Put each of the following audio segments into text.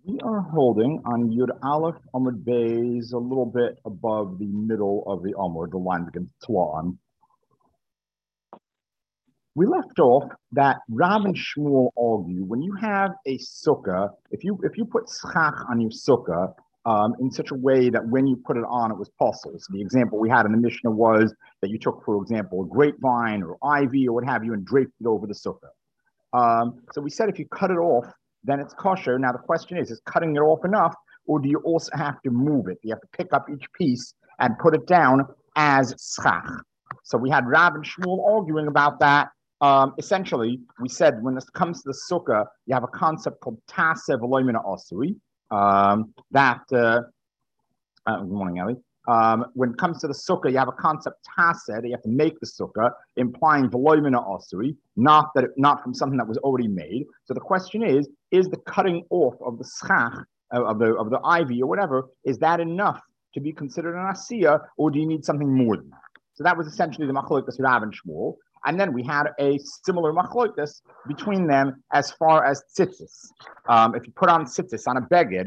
We are holding on Yud Aleph Amud Beis a little bit above the middle of the Amud, the line begins Tlon. We left off that Rav and Shmuel argue when you have a sukkah, if you put schach on your sukkah in such a way that when you put it on, it was possible. So the example we had in the Mishnah was that you took, for example, a grapevine or ivy or what have you and draped it over the sukkah. So we said if you cut it off, then it's kosher. Now the question is cutting it off enough, or do you also have to move it? You have to pick up each piece and put it down as schach. So we had Rav and Shmuel arguing about that. Essentially, we said when it comes to the sukkah, you have a concept called tasev v'loymina asuri. Good morning, Ellie. When it comes to the sukkah, you have a concept taseh that you have to make the sukkah, implying v'loymina asuri, not from something that was already made. So the question is the cutting off of the schach of the ivy or whatever, is that enough to be considered an asiyah, or do you need something more than that? So that was essentially the machlokes Rav and Shmuel. And then we had a similar machlokes between them as far as tzitzis. If you put on tzitzis on a beged,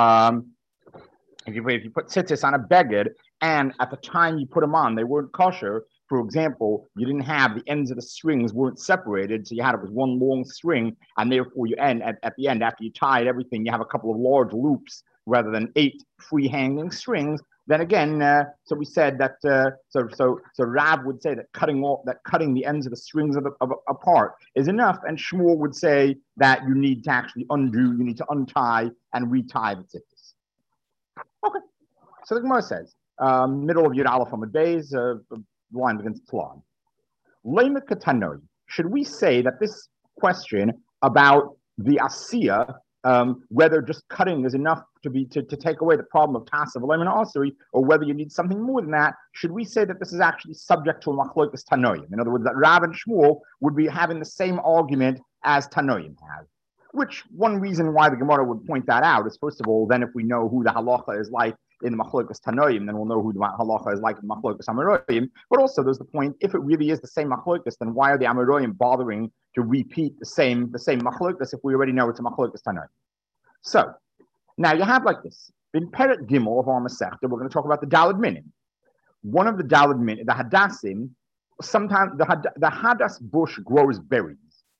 if you put tzitzis on a beged, and at the time you put them on, they weren't kosher. For example, you didn't have the ends of the strings weren't separated, so you had it was one long string, and therefore you end at the end after you tied everything, you have a couple of large loops rather than 8 free hanging strings. Then again, so we said that so Rav would say that cutting the ends of the strings apart is enough, and Shmuel would say that you need to actually you need to untie and retie the tzitzis. Okay, so the Gemara says, middle of Yud Aleph Amud Beis, line against Tlon. Lema Katanoi. Should we say that this question about the Asiya, whether just cutting is enough to take away the problem of tasav v'loymina asuri, or whether you need something more than that, should we say that this is actually subject to a machlokes Tanoim? In other words, that Rav and Shmuel would be having the same argument as Tanoim have. Which one reason why the Gemara would point that out is, first of all, then if we know who the halacha is like in the machlokes Tanoim, then we'll know who the halacha is like in the machlokes Amoraim. But also, there's the point: if it really is the same machlokes, then why are the Amoraim bothering to repeat the same machlokes if we already know it's a machlokes Tanoim? So now you have like this in Perek Gimel of our Masechta. We're going to talk about the Daled Minim. One of the Daled Minim, the Hadassim. Sometimes the Hadas bush grows berries.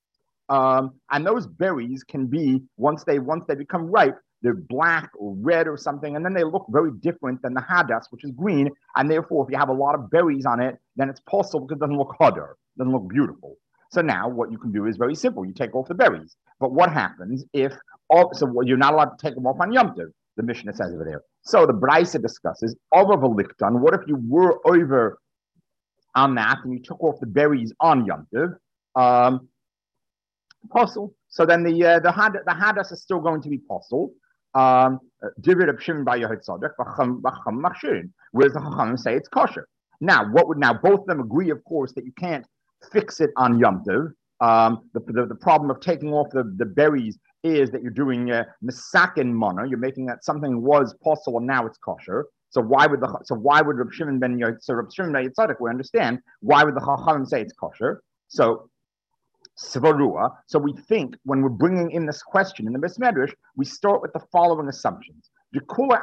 And those berries can be once they become ripe, they're black or red or something, and then they look very different than the hadas, which is green. And therefore, if you have a lot of berries on it, then it's possible because it doesn't look hadar, doesn't look beautiful. So now what you can do is very simple: you take off the berries. But what happens if you're not allowed to take them off on Yom Tov? The Mishnah says over there. So the Brisa discusses over velikton. What if you were over on that and you took off the berries on Yom Tov? Possible. So then the hadas is still going to be possible. Divid of Shimon by Yehud Tzadok, whereas the Chachamim say it's kosher. Now both of them agree, of course, that you can't fix it on Yom Tov. The problem of taking off the berries is that you're doing misakin mana. You're making that something was possible and now it's kosher. So why would Reb Shimon ben Tzadok, we understand why would the Chachamim say it's kosher? So Svarua. So we think when we're bringing in this question in the Beis Medrash, we start with the following assumptions. We're going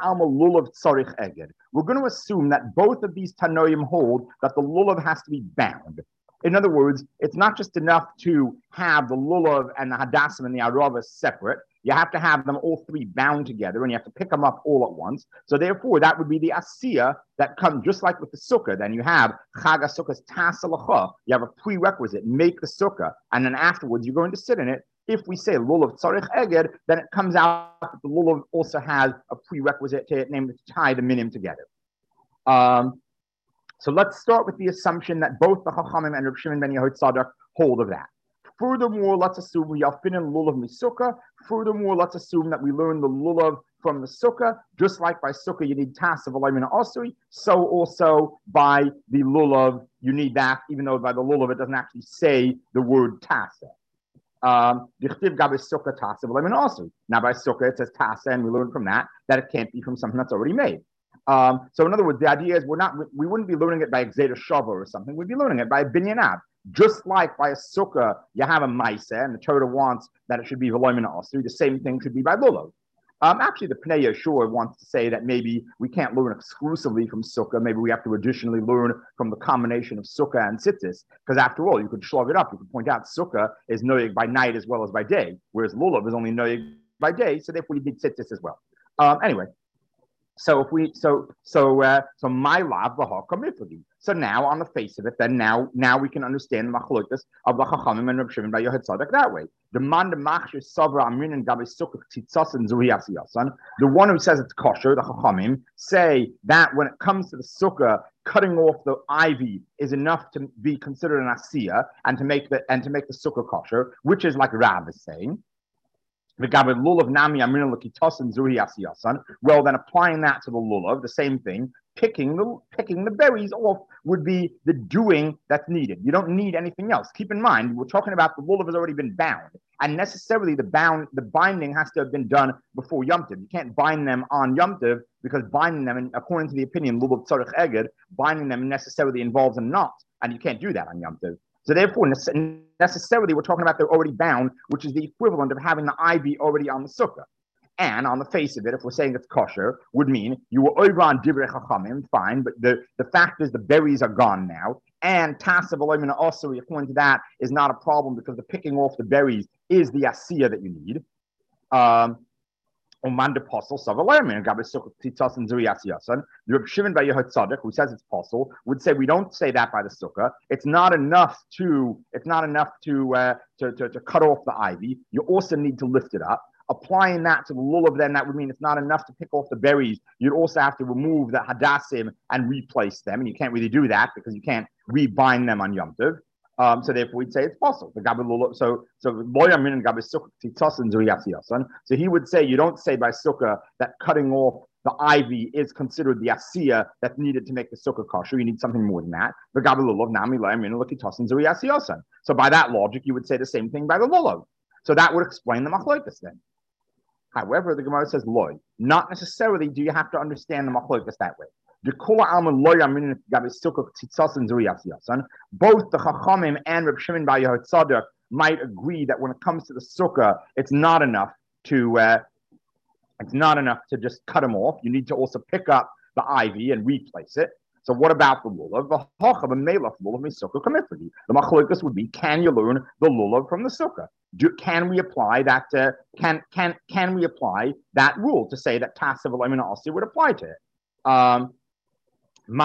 to assume that both of these Tanoim hold that the lulav has to be bound. In other words, it's not just enough to have the lulav and the hadassim and the arava separate. You have to have them all three bound together, and you have to pick them up all at once. So therefore, that would be the asiya that comes just like with the sukkah. Then you have chag sukkah's tasalacha. You have a prerequisite: make the sukkah, and then afterwards you're going to sit in it. If we say lulav tzarich eged, then it comes out that the lulav also has a prerequisite to it, namely to tie the minim together. So let's start with the assumption that both the Chachamim and Reb Shimon ben Yehud Tzadok hold of that. Furthermore, let's assume we are finin lulav misukah. Furthermore, let's assume that we learn the lulav from the sukkah. Just like by sukkah you need tasav v'loymina asuri, so also by the lulav you need that, even though by the lulav it doesn't actually say the word tasav. Now by sukkah it says tasa, and we learn from that it can't be from something that's already made. So in other words, the idea is we wouldn't be learning it by Gzeda Shava or something. We'd be learning it by a binyanab. Just like by a sukkah, you have a maisa, and the Torah wants that it should be v'loymina asuri. The same thing should be by lulav. Actually, the Pnei Yeshua wants to say that maybe we can't learn exclusively from Sukkah. Maybe we have to additionally learn from the combination of Sukkah and Tzitzis. Because after all, you could slug it up. You could point out Sukkah is noyig by night as well as by day, whereas Lulav is only noyig by day. So therefore, you need Tzitzis as well. Anyway, so if we so my lav v'ha. So now on the face of it, then now we can understand the machlokas of the Chachamim and Reb Shimon Bar Yochai Tzadok that way. The man the machshir savra amrin and gabe sukkah tzitzas and zuri asiyasan. The one who says it's kosher, the Chachamim, say that when it comes to the sukkah, cutting off the ivy is enough to be considered an asiyah and to make the sukkah kosher, which is like Rav is saying. Well, then applying that to the lulav, the same thing, picking the berries off would be the doing that's needed. You don't need anything else. Keep in mind, we're talking about the lulav has already been bound, and necessarily the binding has to have been done before Yom Tov. You can't bind them on Yom Tov because binding them, according to the opinion lulav tzarich eged, binding them necessarily involves a knot, and you can't do that on Yom Tov. So therefore, necessarily, we're talking about they're already bound, which is the equivalent of having the ivy already on the sukkah. And on the face of it, if we're saying it's kosher, would mean you were over on divrei chachamim, fine, but the fact is the berries are gone now, and tasav aloymina osuri, according to that, is not a problem because the picking off the berries is the asiyah that you need. The Reb Shimon Bar Yochai Tzadok, who says it's possible, would say we don't say that by the sukkah. It's not enough to cut off the ivy. You also need to lift it up. Applying that to the lulav, then that would mean it's not enough to pick off the berries. You'd also have to remove the hadassim and replace them, and you can't really do that because you can't rebind them on Yom Tov. So therefore, we'd say it's possible. So he would say you don't say by sukkah that cutting off the ivy is considered the asiyah that's needed to make the sukkah kosher. You need something more than that. So by that logic, you would say the same thing by the lulav. So that would explain the machlokes then. However, the Gemara says loy. Not necessarily do you have to understand the machlokes that way. Both the Chachamim and Reb Shimon Bar Yochai Tzadok might agree that when it comes to the sukkah, it's not enough to just cut them off. You need to also pick up the ivy and replace it. So what about the lulav? The machlokes would be: can you learn the lulav from the sukkah? Can we apply that? Can we apply that rule to say that tasav aloymina osir would apply to it? The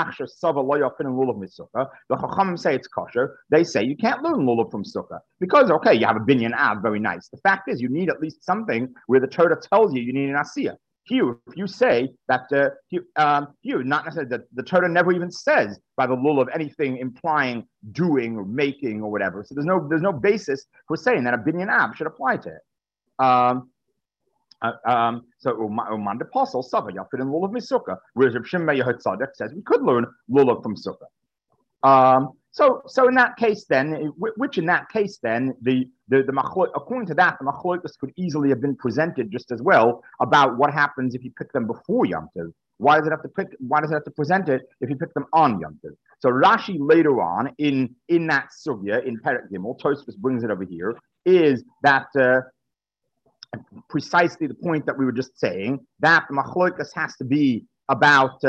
Chachamim say it's kosher. They say you can't learn lulav from sukkah because okay, you have a binyan av, very nice. The fact is, you need at least something where the Torah tells you need an asiyah. Here, if you say that not necessarily that the Torah never even says by the lulav anything implying doing or making or whatever. So there's no basis for saying that a binyan av should apply to it. So Uman Apostle Sava Yafid and Lulav Misukah, whereas Reb Shimon Bar Yochai Tzadok says we could learn Lulav from Sukkah. So in that case, then, the according to that, the machlokes could easily have been presented just as well about what happens if you pick them before Yom Tov. Why does it have to present it if you pick them on Yom Tov? So Rashi later on in that sugya in Perek Gimel, Tosfos brings it over here, is that precisely the point that we were just saying, that the machlokes has to be about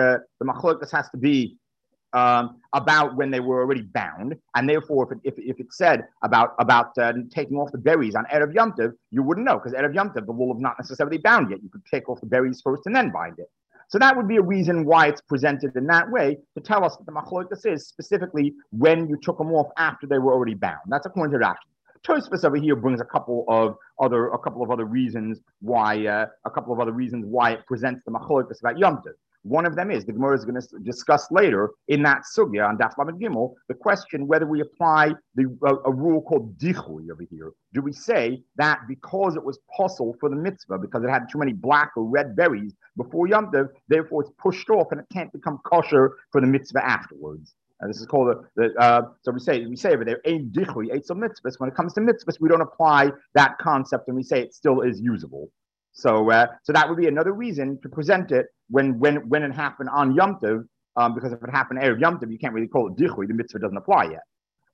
about when they were already bound, and therefore, if it said about taking off the berries on Erev Yom Tov, you wouldn't know because Erev Yom Tov the lulav not necessarily bound yet. You could take off the berries first and then bind it. So that would be a reason why it's presented in that way to tell us that the machlokes is specifically when you took them off after they were already bound. That's according to Rashi. Tosfos over here brings a couple of other reasons why it presents the machlokes about Yom Tov. One of them is the Gemara is going to discuss later in that sugya on Daf Lamed Gimel the question whether we apply a rule called dichui over here. Do we say that because it was possible for the mitzvah because it had too many black or red berries before Yom Tov, therefore it's pushed off and it can't become kosher for the mitzvah afterwards? This is called so we say over there, ein dichui, eitzel mitzvahs. When it comes to mitzvahs, we don't apply that concept and we say it still is usable. So that would be another reason to present it when it happened on Yom Tov, because if it happened Erev Yom Tov, you can't really call it dichui. The mitzvah doesn't apply yet.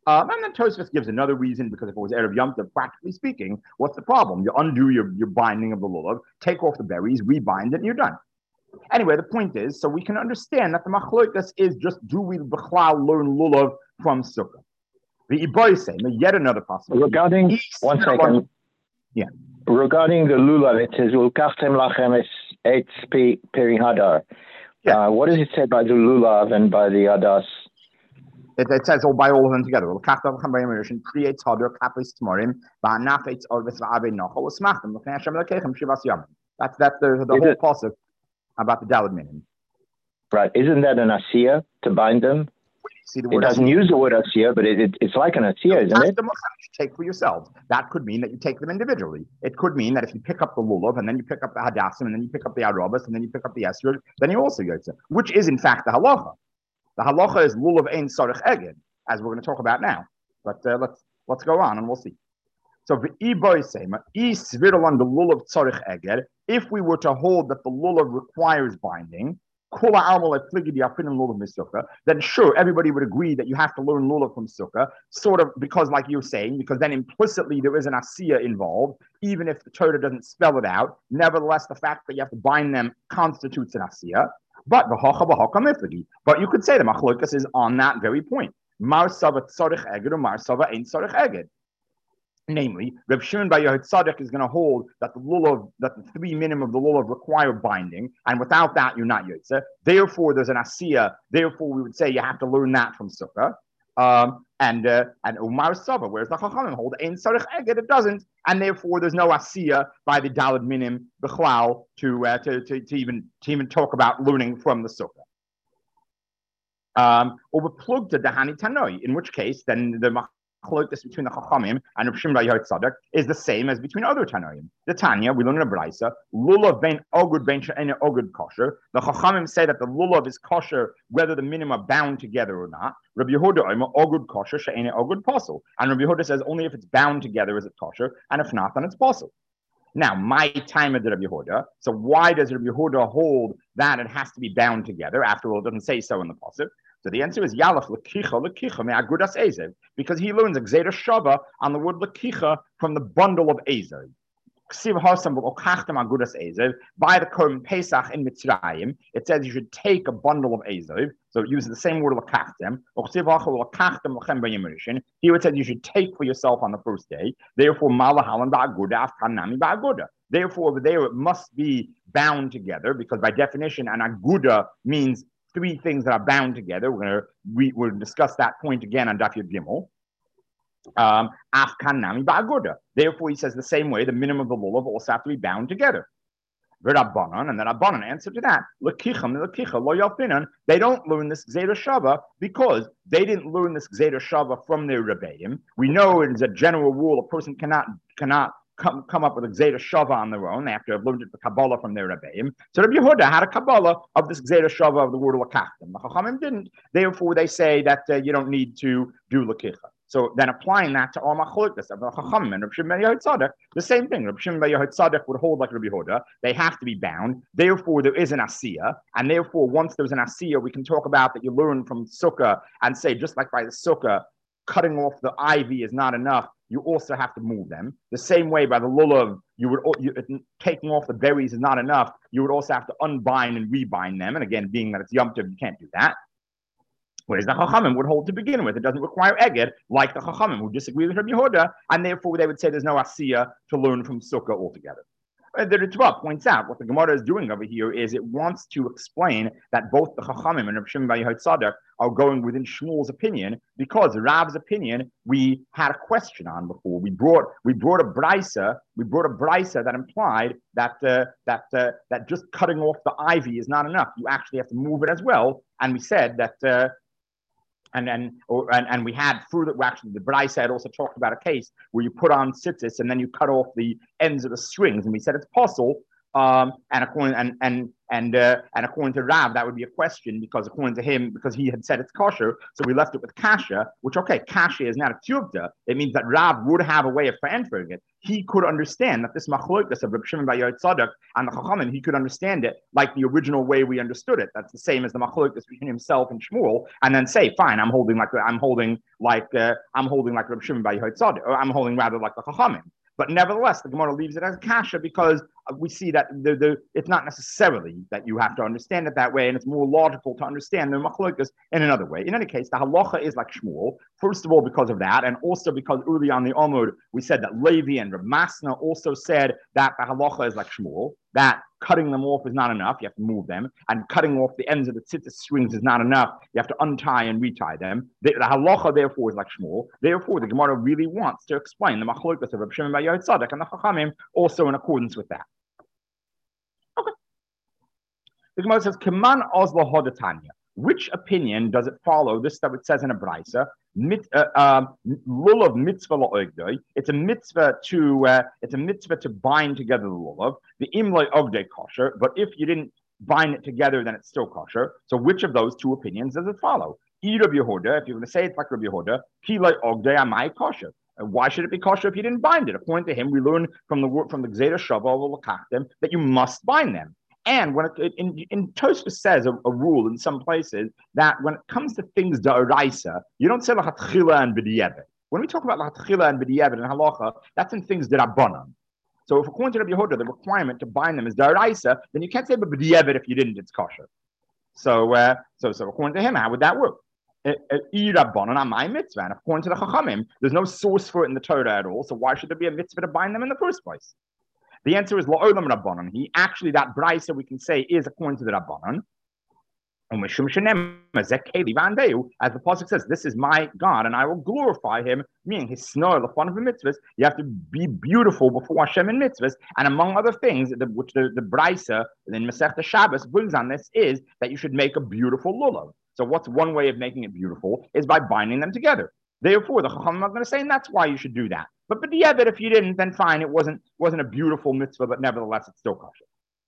And then Tosfos gives another reason, because if it was Erev Yom Tov, practically speaking, what's the problem? You undo your binding of the lulav, take off the berries, rebind it, and you're done. Anyway, the point is, so we can understand that the machlokas is just, do we b'chlal learn lulav from sukkah? The Iboisem, yet another possibility. Regarding, one second. Yeah. Regarding the lulav, it says, Ulkachtem lachem etz peri hadar. Yeah. What does it say by the lulav and by the adas? It says by all of them together. Creates hadar, kapis tmorim, ba'nafetz orvis va'avei nochol, usmachtem, l'fnei Hashem lekechem shivas yamim. That's the whole pasuk about the Daled Minim. Right. Isn't that an asiya to bind them? See the word it doesn't asiya. Use the word asiya, but it's like an asiya, isn't it? Take for yourselves. That could mean that you take them individually. It could mean that if you pick up the lulav, and then you pick up the hadassim, and then you pick up the arabas, and then you pick up the esrog, then you also yotze, which is in fact the halacha. The halacha is lulav ein sarich eged, as we're going to talk about now. But let's go on, and we'll see. So if we were to hold that the lulav requires binding, then sure, everybody would agree that you have to learn lulav from sukkah, sort of because, like you're saying, because then implicitly there is an asiya involved, even if the Torah doesn't spell it out. Nevertheless, the fact that you have to bind them constitutes an asiya. But you could say the machlokas is on that very point. Mar sava tzarich eged or mar sava ein tzarich eged. Namely, Reb Shimon Bar Yochai is going to hold that the 3 minim of the lulav require binding, and without that, you're not yotze. Therefore, there's an asiya. Therefore, we would say you have to learn that from sukkah. And Umar Sava, whereas the Chachamim hold ein sarich eged, it doesn't, and therefore there's no asiya by the Daled Minim b'chlal to even talk about learning from the sukkah. Or plug to Dahani Tanoi, in which case then the machlokas between the Chachamim and Reb Shimon Bar Yochai is the same as between other Tanoim. The Tanya, we learn in a Braisa, lulav ben ogud ben she'ene ogud kosher. The Chachamim say that the lulav is kosher whether the minim are bound together or not. Rabbi Yehuda omer ogud kosher she'ene ogud posel. And Rabbi Yehuda says only if it's bound together is it kosher, and if not, then it's posel. Now, my time of Rabbi Yehuda. So why does Rabbi Yehuda hold that it has to be bound together? After all, it doesn't say so in the pasuk. So the answer is Yalach lekicha me'agudas ezev, because he learns a gzeira shava on the word lekicha from the bundle of ezev. By the Korban Pesach in Mitzrayim, it says you should take a bundle of ezev. So it uses the same word lekachtem. Here it says you should take for yourself on the first day. Therefore, malahalan ba'aguda afkanami ba'aguda. Therefore, over there it must be bound together, because by definition, an aguda means 3 things that are bound together. We'll discuss that point again on Daf Yud Gimel. Afkan nami ba'aguda. Therefore, he says the same way the minimum of the lulav also have to be bound together. V'Rabbanan, and the Rabbanan answer to that, lekicham lo yafinan. They don't learn this gzeira shava because they didn't learn this gzeira shava from their rebbeim. We know it is a general rule: a person cannot come up with a gzeira shava on their own. They have to have learned it the Kabbalah from their rebbeim. So Rabbi Yehuda had a Kabbalah of this gzeira shava of the word lekachtem. The Chachamim didn't. Therefore, they say that you don't need to do lekicha. So then applying that to all machlokas of the Chachamim and Reb Shimon Bar Yochai, the same thing. Reb Shimon Bar Yochai would hold like Rabbi Yehuda. They have to be bound. Therefore, there is an asiya, and therefore, once there's an asiya, we can talk about that you learn from sukkah and say just like by the sukkah, cutting off the ivy is not enough. You also have to move them. The same way by the lulav, taking off the berries is not enough. You would also have to unbind and rebind them. And again, being that it's Yom Tov, you can't do that. Whereas the Chachamim would hold to begin with. It doesn't require eged, like the Chachamim who disagree with Rabbi Yehuda, and therefore they would say there's no asiya to learn from sukkah altogether. The Ritva points out what the Gemara is doing over here is it wants to explain that both the Chachamim and Reb Shimon Bar Yochai are going within Shmuel's opinion, because Rav's opinion we had a question on before. We brought a brisa that implied that just cutting off the ivy is not enough. You actually have to move it as well, and we said that. And we had further. Actually, the Braisa had also talked about a case where you put on tzitzis and then you cut off the ends of the strings, and we said it's possible And according to Rav, that would be a question because according to him, because he had said it's kosher, so we left it with kasha, which kasha is not a tiyuvta. It means that Rav would have a way of answering it. He could understand that this machlokes of Reb Shimon bar Yochai Tzadok and the Chachamim, he could understand it like the original way we understood it. That's the same as the machlokes between himself and Shmuel, and then say, fine, I'm holding like Reb Shimon bar Yochai Tzadok, or I'm holding rather like the Chachamim. But nevertheless, the Gemara leaves it as kasha because we see that it's not necessarily that you have to understand it that way, and it's more logical to understand the machlokes in another way. In any case, the halacha is like Shmuel, first of all because of that, and also because early on the Amud, we said that Levi and Reb Masna also said that the halacha is like Shmuel, that cutting them off is not enough, you have to move them, and cutting off the ends of the tzitzis strings is not enough, you have to untie and retie them. The halacha, therefore, is like Shmuel. Therefore, the Gemara really wants to explain the machlokes of Reb Shimon bar Yochai Tzadok and the Chachamim also in accordance with that. Okay. The Gemara says, Keman Ozla Hodatanya. Which opinion does it follow? This that it says in a brisa, lulav mitzvah la'ogdoi. It's a mitzvah to bind together the lulav. The imloi ogdoi kosher, but if you didn't bind it together, then it's still kosher. So which of those two opinions does it follow? Rabbi Yehuda, if you're going to say it's like Rabbi Yehuda, kiloi ogdoi amai kosher. Why should it be kosher if you didn't bind it? According to him, we learn from the Gzeira Shava that you must bind them. And when in Tosfos says a rule in some places that when it comes to things da'oraisa, you don't say lachatchila and b'di'evet. When we talk about lachatchila and b'di'evet in halacha, that's in things da'rabanan. So if according to Rabbi Yehuda, the requirement to bind them is da'oraisa, then you can't say b'di'evet if you didn't, it's kosher. So according to him, how would that work? And according to the Chachamim, there's no source for it in the Torah at all. So why should there be a mitzvah to bind them in the first place? The answer is la'olam rabbanon. Actually, that brisa we can say is according to the rabbanon. As the pasuk says, "This is my God, and I will glorify Him." Meaning, His snor, the fun of the mitzvahs. You have to be beautiful before Hashem in mitzvahs, and among other things, which the brisa in Masechta Shabbos brings on this is that you should make a beautiful lulav. So, what's one way of making it beautiful is by binding them together. Therefore, the Chachamim are going to say, and that's why you should do that. But yeah, that if you didn't, then fine. It wasn't a beautiful mitzvah, but nevertheless, it's still kosher.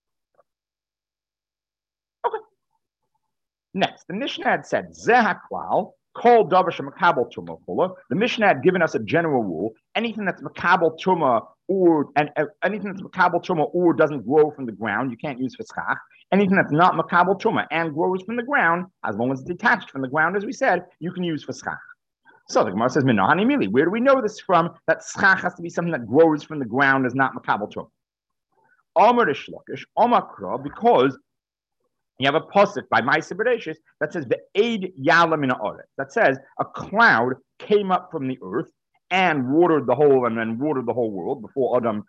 Okay. Next, the Mishnah had said, Zehaklal, kol davar shemakabel tumah chula. The Mishnah had given us a general rule: anything that's makabel tumah or doesn't grow from the ground, you can't use for schach. Anything that's not makabel tumah and grows from the ground, as long as it's detached from the ground, as we said, you can use for schach. So the Gemara says, Minahani Mili. Where do we know this from? That schach has to be something that grows from the ground, is not makabel tumah. Amar Shlokish, Amar Kra, because you have a pasuk by Ma'aseh Bereshis that says the Eid Yala Min Ha'aretz. That says a cloud came up from the earth and watered the whole world before Adam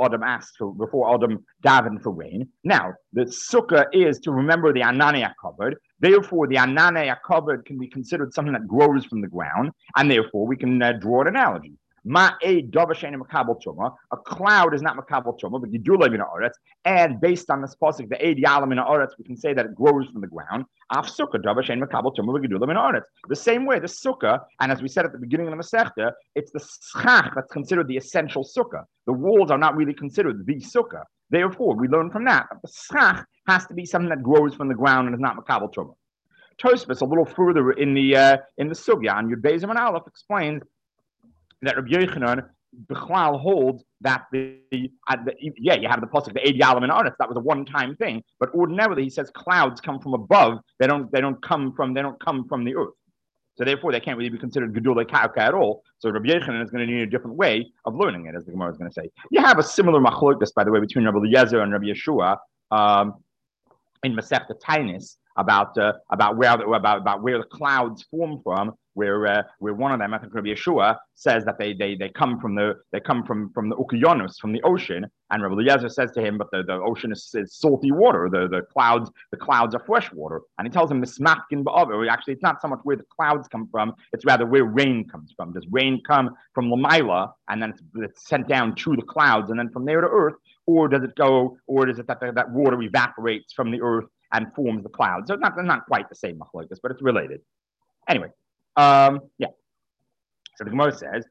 davened for rain. Now the sukkah is to remember the Ananei HaKavod. Therefore, the Ananei HaKavod can be considered something that grows from the ground, and therefore we can draw an analogy. A cloud is not makabel tumah, but gidulei min ha'aretz. And based on this pasuk, the eid yala min ha'aretz, we can say that it grows from the ground. Af sukkah davar she'ein makabel tumah v'gidulei min ha'aretz. The same way, the sukkah, and as we said at the beginning of the Masechta, it's the schach that's considered the essential sukkah. The walls are not really considered the sukkah. Therefore, we learn from that the schach has to be something that grows from the ground and is not makabel tumah. Tosfos, a little further in the sugya, on Yud Beis and Aleph, explains that Rabbi Yochanan Bichlal holds that you have the pasuk the Eid Yala Min Ha'aretz. That was a one-time thing, but ordinarily he says clouds come from above. They don't come from the earth. So therefore, they can't really be considered gedulei karka at all. So Rabbi Yochanan is going to need a different way of learning it, as the Gemara is going to say. You have a similar machlokes, by the way, between Rabbi Eliezer and Rabbi Yeshua in Masechta Tainis about where the clouds form from. Where one of them, I think Rabbi Yeshua, says that they come from the Ukiyonos, from the ocean, and Rabbi Eliezer says to him, but the ocean is salty water. The clouds are fresh water, and he tells him mismatkin ba'aver. Actually, it's not so much where the clouds come from; it's rather where rain comes from. Does rain come from Lamaila, and then it's sent down to the clouds, and then from there to earth, or does it that water evaporates from the earth and forms the clouds? So it's not quite the same machlokes, but it's related. Anyway. So the Gemara says,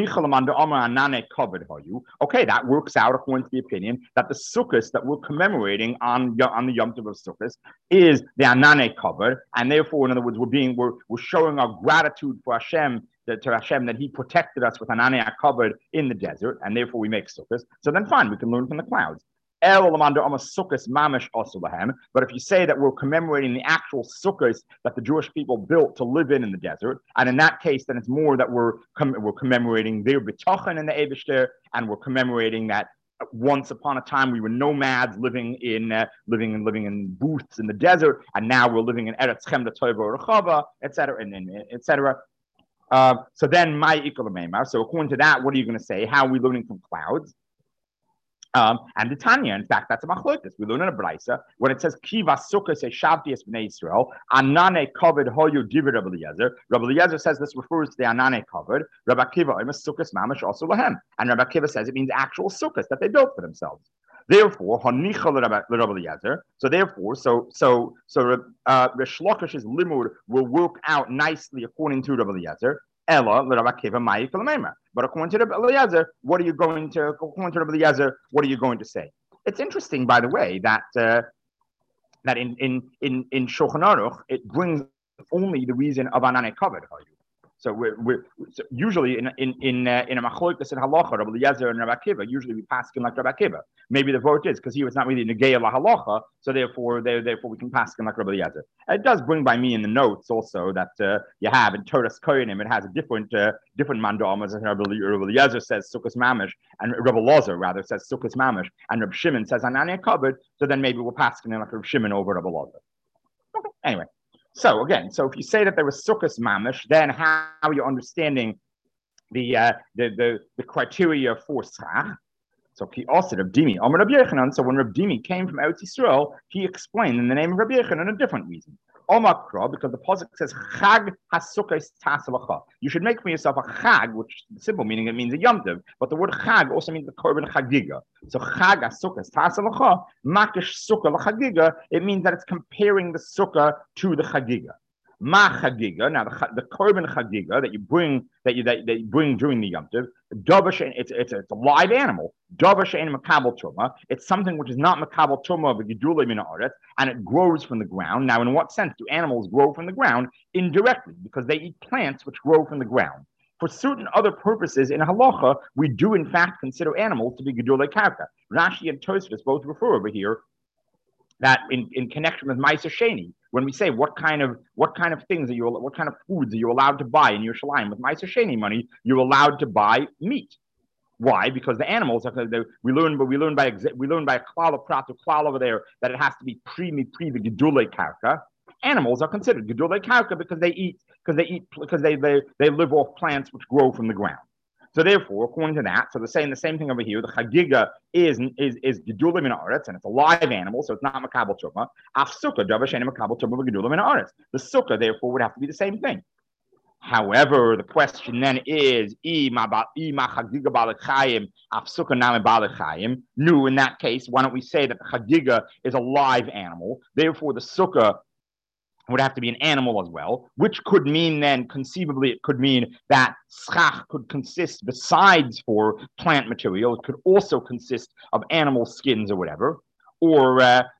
okay, that works out according to the opinion that the Sukkot that we're commemorating on the Yom Tov of Sukkot is the Anane covered, and therefore, in other words, we're showing our gratitude for Hashem, to Hashem, that He protected us with Anane covered in the desert, and therefore we make Sukkot. So then, fine, we can learn from the clouds. But if you say that we're commemorating the actual sukkahs that the Jewish people built to live in the desert, and in that case, then it's more that we're commemorating their bitachon in the Eibishter, and we're commemorating that once upon a time we were nomads living in booths in the desert, and now we're living in Eretz Chemda Tova Rechava, etc., etc. So then, my ikol. So according to that, what are you going to say? How are we learning from clouds? And the Tanya, in fact, that's a machlokas. We learn in a brisa when it says Kiva Sukkah say Shavti es bnei Yisrael Anane covered hoyu divid Rabbi Eliezer. Rabbi Eliezer says this refers to the Anane covered. Rabbi Akiva imas Sukkos mamash also lahem, and Rabbi Akiva says it means actual sukkahs that they built for themselves. Therefore, hanicha Rabbi Eliezer. So therefore, Rish Lakish's limud will work out nicely according to Rabbi Eliezer. Ella Rabbi Akiva ma'ik l'meimer. But according to Rabbi Eliezer, what are you going to say? It's interesting, by the way, that in Shulchan Aruch it brings only the reason of Anane covered. So so usually in a machlokas in halacha, Rabbi Eliezer and Rabbi Akiva, usually we pass him like Rabbi Akiva. Maybe the vote is because he was not really negei la halacha, so therefore we can pass him like Rabbi Eliezer. It does bring by me in the notes also that you have in Torah's Kohanim, it has a different mandamas, and Rabbi Eliezer says Sukkos mamish, and Rabbi Lozer rather says Sukkos mamish, and Rabbi Shimon says Anane covered. So then maybe we'll pass him like Rabbi Shimon over Rabbi Lozer. Okay. Anyway. So again, if you say that there was Sukkos mamish, then how are you understanding the criteria for schach? So he also Reb Dimi, Amar Rabbi Yochanan. So when Reb Dimi came from Eretz Yisrael, he explained in the name of Rabbi Yochanan a different reason. Omakra, because the pasuk says Chag HaSukkos Tasalacha. You should make for yourself a Chag, which the simple meaning it means a Yom Tov, but the word Chag also means the Korban Chagiga. So Chag HaSukkos Tasalacha, Makish Sukkah LaChagiga. It means that it's comparing the Sukkah to the Chagiga. Ma Chagiga. Now the Korban Chagiga that you bring during the Yom Tov, it's a live animal. Davash and makabel truma. It's something which is not makabel truma of a gedulei min haaretz, and it grows from the ground. Now, in what sense do animals grow from the ground? Indirectly, because they eat plants which grow from the ground. For certain other purposes in halacha, we do in fact consider animals to be gedulei karka. Rashi and Tosfos both refer over here that in connection with Ma'aser Sheni, when we say what kind of foods are you allowed to buy in Yerushalayim with Ma'aser Sheni money, you're allowed to buy meat. Why? Because the animals we learn by a klal of prat, klal over there that it has to be pre the gedulei karka. Animals are considered gedulei karka because they live off plants which grow from the ground. So therefore, according to that, so they're saying the same thing over here. The chagiga is gedulei min haaretz, and it's a live animal, so it's not makabel truma. Af sukkah davash she'eino makabel truma v'gedulei min haaretz. The sukkah therefore would have to be the same thing. However, the question then is, in that case, why don't we say that the chagiga is a live animal? Therefore, the sukkah would have to be an animal as well, which could mean then, conceivably, it could mean that schach could consist, besides for plant material, it could also consist of animal skins or whatever. Or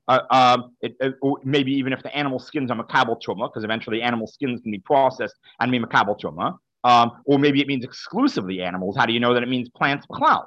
maybe even if the animal skins are makabel truma, because eventually animal skins can be processed and be makabel truma. Or maybe it means exclusively animals. How do you know that it means plants b'chlal?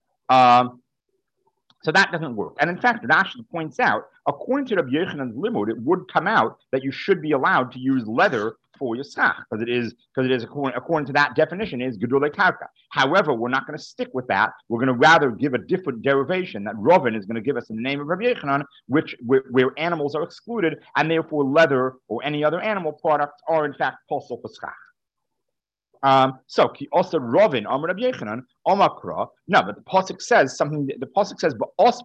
So that doesn't work. And in fact, Rashi points out, according to Rabbi Yochanan's limud, it would come out that you should be allowed to use leather for your schach, because it is according to that definition is gedulei karka. However, we're not going to stick with that. We're going to rather give a different derivation that Rovin is going to give us in the name of Rabbi Yochanan, where animals are excluded, and therefore leather or any other animal products are in fact possible for schach. So also Rovin Amar Rabbi Yochanan Omakra. No, but the pasuk says something. The pasuk says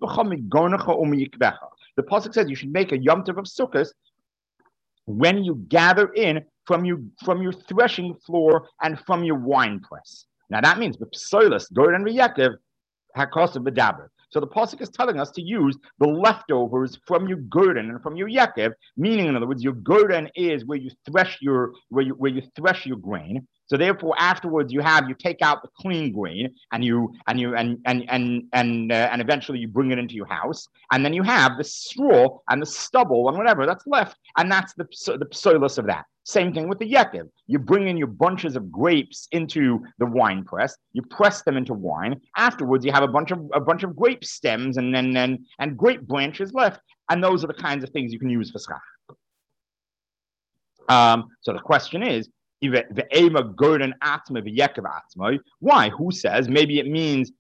the pasuk says you should make a Yom Tov of Sukkot when you gather in from your threshing floor and from your wine press. Now that means the psoilus Gordon v'Yakev hakosav v'daber. So the pasuk is telling us to use the leftovers from your Gordon and from your Yakev, meaning in other words, your Gordon is where you thresh your grain. So therefore, afterwards, you take out the clean grain, and eventually you bring it into your house, and then you have the straw and the stubble and whatever that's left, and that's the psoilus of that. Same thing with the yekev. You bring in your bunches of grapes into the wine press. You press them into wine. Afterwards, you have a bunch of grape stems and grape branches left, and those are the kinds of things you can use for schach. So the question is, why? Who says? Maybe it means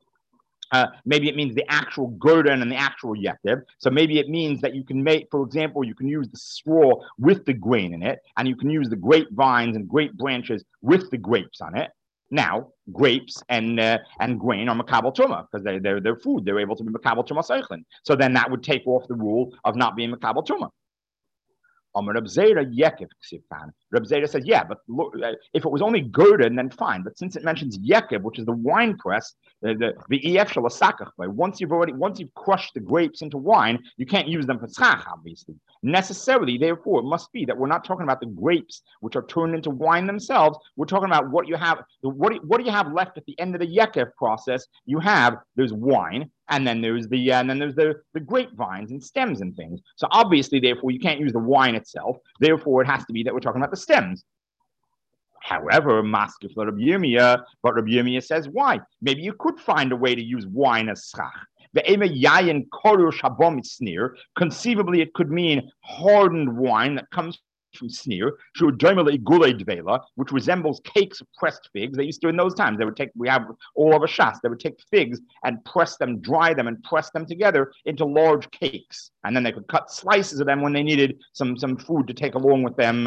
the actual Gordon and the actual Yekev. So maybe it means that you can make, for example, you can use the straw with the grain in it, and you can use the grapevines and grape branches with the grapes on it. Now, grapes and grain are makabel tuma because they're food. They're able to be makabel tuma seichlin. So then that would take off the rule of not being makabel tuma. Reb Zera says, yeah, but look, if it was only Gurden, then fine. But since it mentions Yekev, which is the wine press, the EF shalasakach, once you've crushed the grapes into wine, you can't use them for tzach, obviously. Necessarily, therefore, it must be that we're not talking about the grapes which are turned into wine themselves. We're talking about what you have. What do you have left at the end of the Yekev process? There's wine. And then there's the grapevines and stems and things. So obviously, therefore, you can't use the wine itself. Therefore, it has to be that we're talking about the stems. However, maskif Rabbi Yirmiyah, but Rabbi Yirmiyah says, why? Maybe you could find a way to use wine as schach. Conceivably, it could mean hardened wine that comes from sneer, which resembles cakes of pressed figs. They used to in those times. We have all over Shas. They would take figs and press them, dry them, and press them together into large cakes, and then they could cut slices of them when they needed some food to take along with them.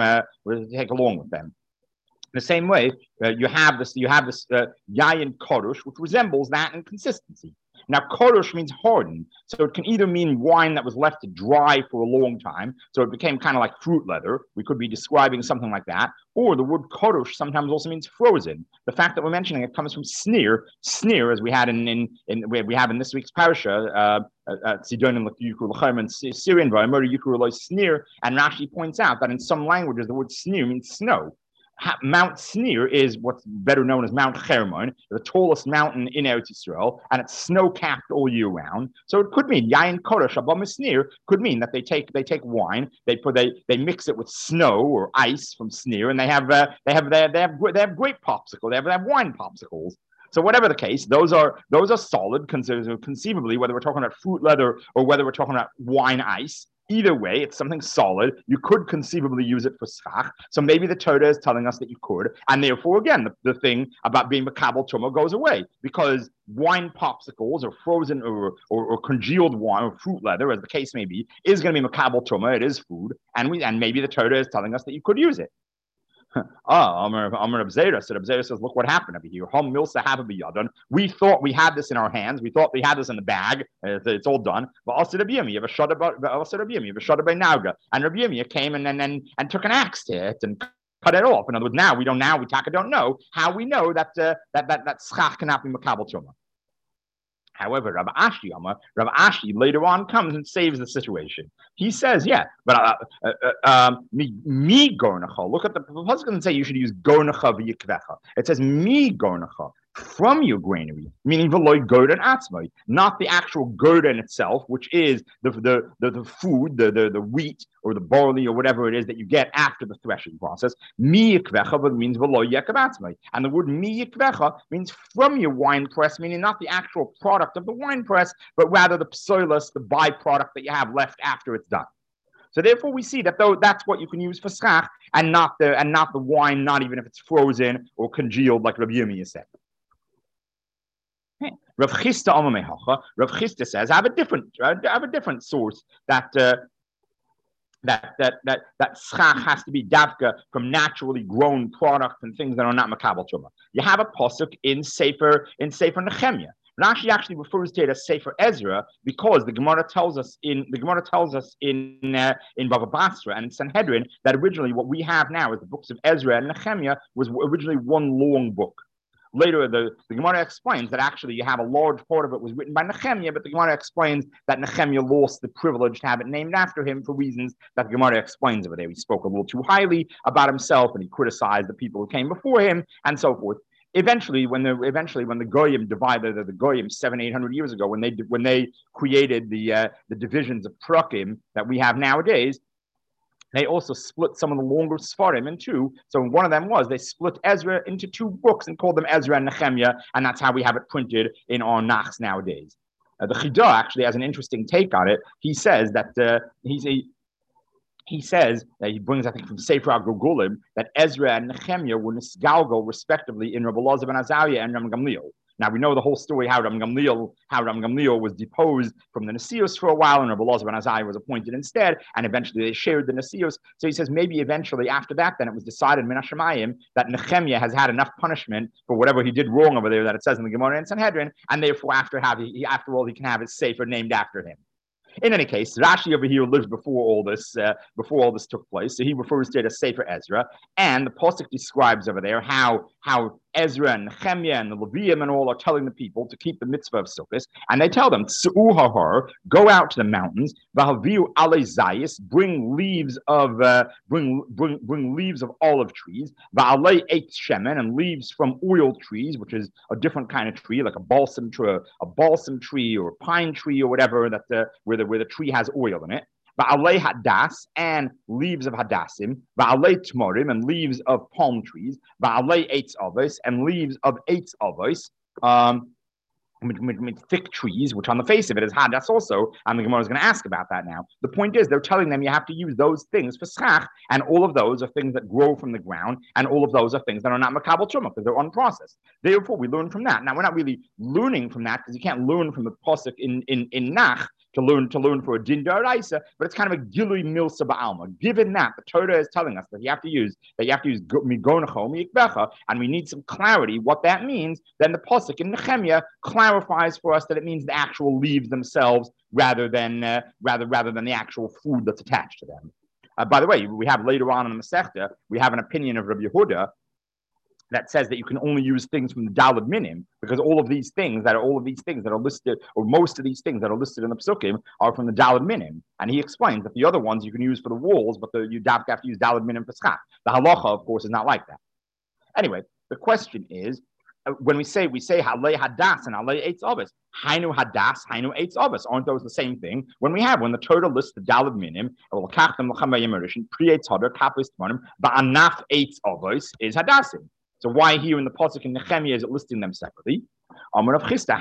The same way, you have this yayin korush, which resembles that in consistency. Now, korush means hardened, so it can either mean wine that was left to dry for a long time, so it became kind of like fruit leather. We could be describing something like that. Or the word korush sometimes also means frozen. The fact that we're mentioning it comes from sneer, as we had we have in this week's parasha, Tzidonim Yukru L'chaim and Syrian Vaymer Yukru Lo Sneer, and Rashi points out that in some languages the word sneer means snow. Mount Sneer is what's better known as Mount Hermon, the tallest mountain in Eretz Yisrael, and it's snow-capped all year round. So it could mean Yayin Kodesh Abba Sneer could mean that they take wine, they mix it with snow or ice from Sneer, and they have grape popsicle, they have wine popsicles. So whatever the case, those are solid, conceivably, whether we're talking about fruit leather or whether we're talking about wine ice. Either way, it's something solid. You could conceivably use it for schach. So maybe the Torah is telling us that you could. And therefore, again, the thing about being makabel tumah goes away because wine popsicles or frozen or congealed wine or fruit leather, as the case may be, is going to be makabel tumah. It is food. And maybe the Torah is telling us that you could use it. Amar Abzera said, Abzera says, look what happened over here. We thought we had this in our hands. We thought we had this in the bag. It's all done. But also Rabbi Yirmiyah, you have a shot by Nauga. And Rabbi Yirmiyah came and took an axe to it and cut it off. In other words, we don't know how we know that schach cannot be makabel tumah. However, Rav Ashi later on comes and saves the situation. He says, yeah, but me gornacha. Look at the pasuk doesn't say you should use gornacha v'yikvecha. It says me gornacha, from your granary, meaning v'loy gurden atzmai, not the actual gurden itself, which is the food, the wheat or the barley or whatever it is that you get after the threshing process. Mi yikvecha means v'loy yekav atzmai, and the word mi yikvecha means from your wine press, meaning not the actual product of the wine press, but rather the psoilus, the byproduct that you have left after it's done. So therefore, we see that that's what you can use for schach, and not the wine, not even if it's frozen or congealed, like Rabbi Yirmiyah said. Rav Chisda says, I have a different source that schach has to be davka from naturally grown products and things that are not makabel tumah. You have a pasuk in Sefer Nehemiah. Rashi actually refers to it as Sefer Ezra because the Gemara tells us in Bava Basra and in Sanhedrin that originally what we have now is the books of Ezra and Nehemiah was originally one long book. Later, the Gemara explains that actually you have a large part of it was written by Nehemiah, but the Gemara explains that Nehemiah lost the privilege to have it named after him for reasons that the Gemara explains over there. He spoke a little too highly about himself, and he criticized the people who came before him, and so forth. Eventually, when the Goyim divided the Goyim 700-800 years ago, when they created the divisions of Prakim that we have nowadays, they also split some of the longer Sfarim in two. So one of them was they split Ezra into two books and called them Ezra and Nehemiah, and that's how we have it printed in our Nachs nowadays. The Chidah actually has an interesting take on it. He says that he says that he brings, I think, from Sefer HaGilgulim, that Ezra and Nehemiah were nisgalgal respectively in Rabbi Elazar ben Azariah and Rabbi Gamliel. Now we know the whole story how Rabbi Gamliel was deposed from the Nesios for a while, and Rabbi Elazar ben Azariah was appointed instead, and eventually they shared the Nesios. So he says maybe eventually after that, then it was decided Min HaShamayim that Nehemiah has had enough punishment for whatever he did wrong over there that it says in the Gemara and Sanhedrin, and therefore after all he can have his sefer named after him. In any case, Rashi over here lived before all this took place, so he refers to it as Sefer Ezra, and the pasuk describes over there how Ezra and Nehemiah and the Levium and all are telling the people to keep the mitzvah of Sukkot, and they tell them, Tsu'u hahar, go out to the mountains, v'haviu alei zayis, bring leaves of olive trees, v'alei eitz shemen, and leaves from oil trees, which is a different kind of tree, like a balsam tree or a pine tree or whatever where the tree has oil in it. Va'alei hadas, and leaves of hadassim, va'alei tmorim, and leaves of palm trees, va'alei eitz avos, and leaves of eitz avos, thick trees, which on the face of it is hadas also, and the Gemara is going to ask about that now. The point is, they're telling them you have to use those things for schach, and all of those are things that grow from the ground, and all of those are things that are not makabel truma, because they're unprocessed. Therefore, we learn from that. Now, we're not really learning from that, because you can't learn from the pasuk in Nach, to learn for a din d'oraisa, but it's kind of a gilui milsa ba'alma. Given that the Torah is telling us that you have to use migonecho miikbecha, and we need some clarity what that means, then the pasuk in Nehemiah clarifies for us that it means the actual leaves themselves rather than the actual food that's attached to them. By the way, we have later on in the Masechta, we have an opinion of Rabbi Yehuda that says that you can only use things from the Daled Minim, because all of these things that are listed, or most of these things that are listed in the Psukim, are from the Daled Minim. And he explains that the other ones you can use for the walls, but you have to use Daled Minim for schach. The halacha, of course, is not like that. Anyway, the question is, when we say halei hadas and halei eitz avos, hainu hadas, hainu eitz avos, aren't those the same thing? When the Torah lists the Daled Minim, pre-eitz hadar, kapis tmanim, ba'anaf eitz avos is hadasim. So why here in the pasuk in Nehemiah is it listing them separately? What it is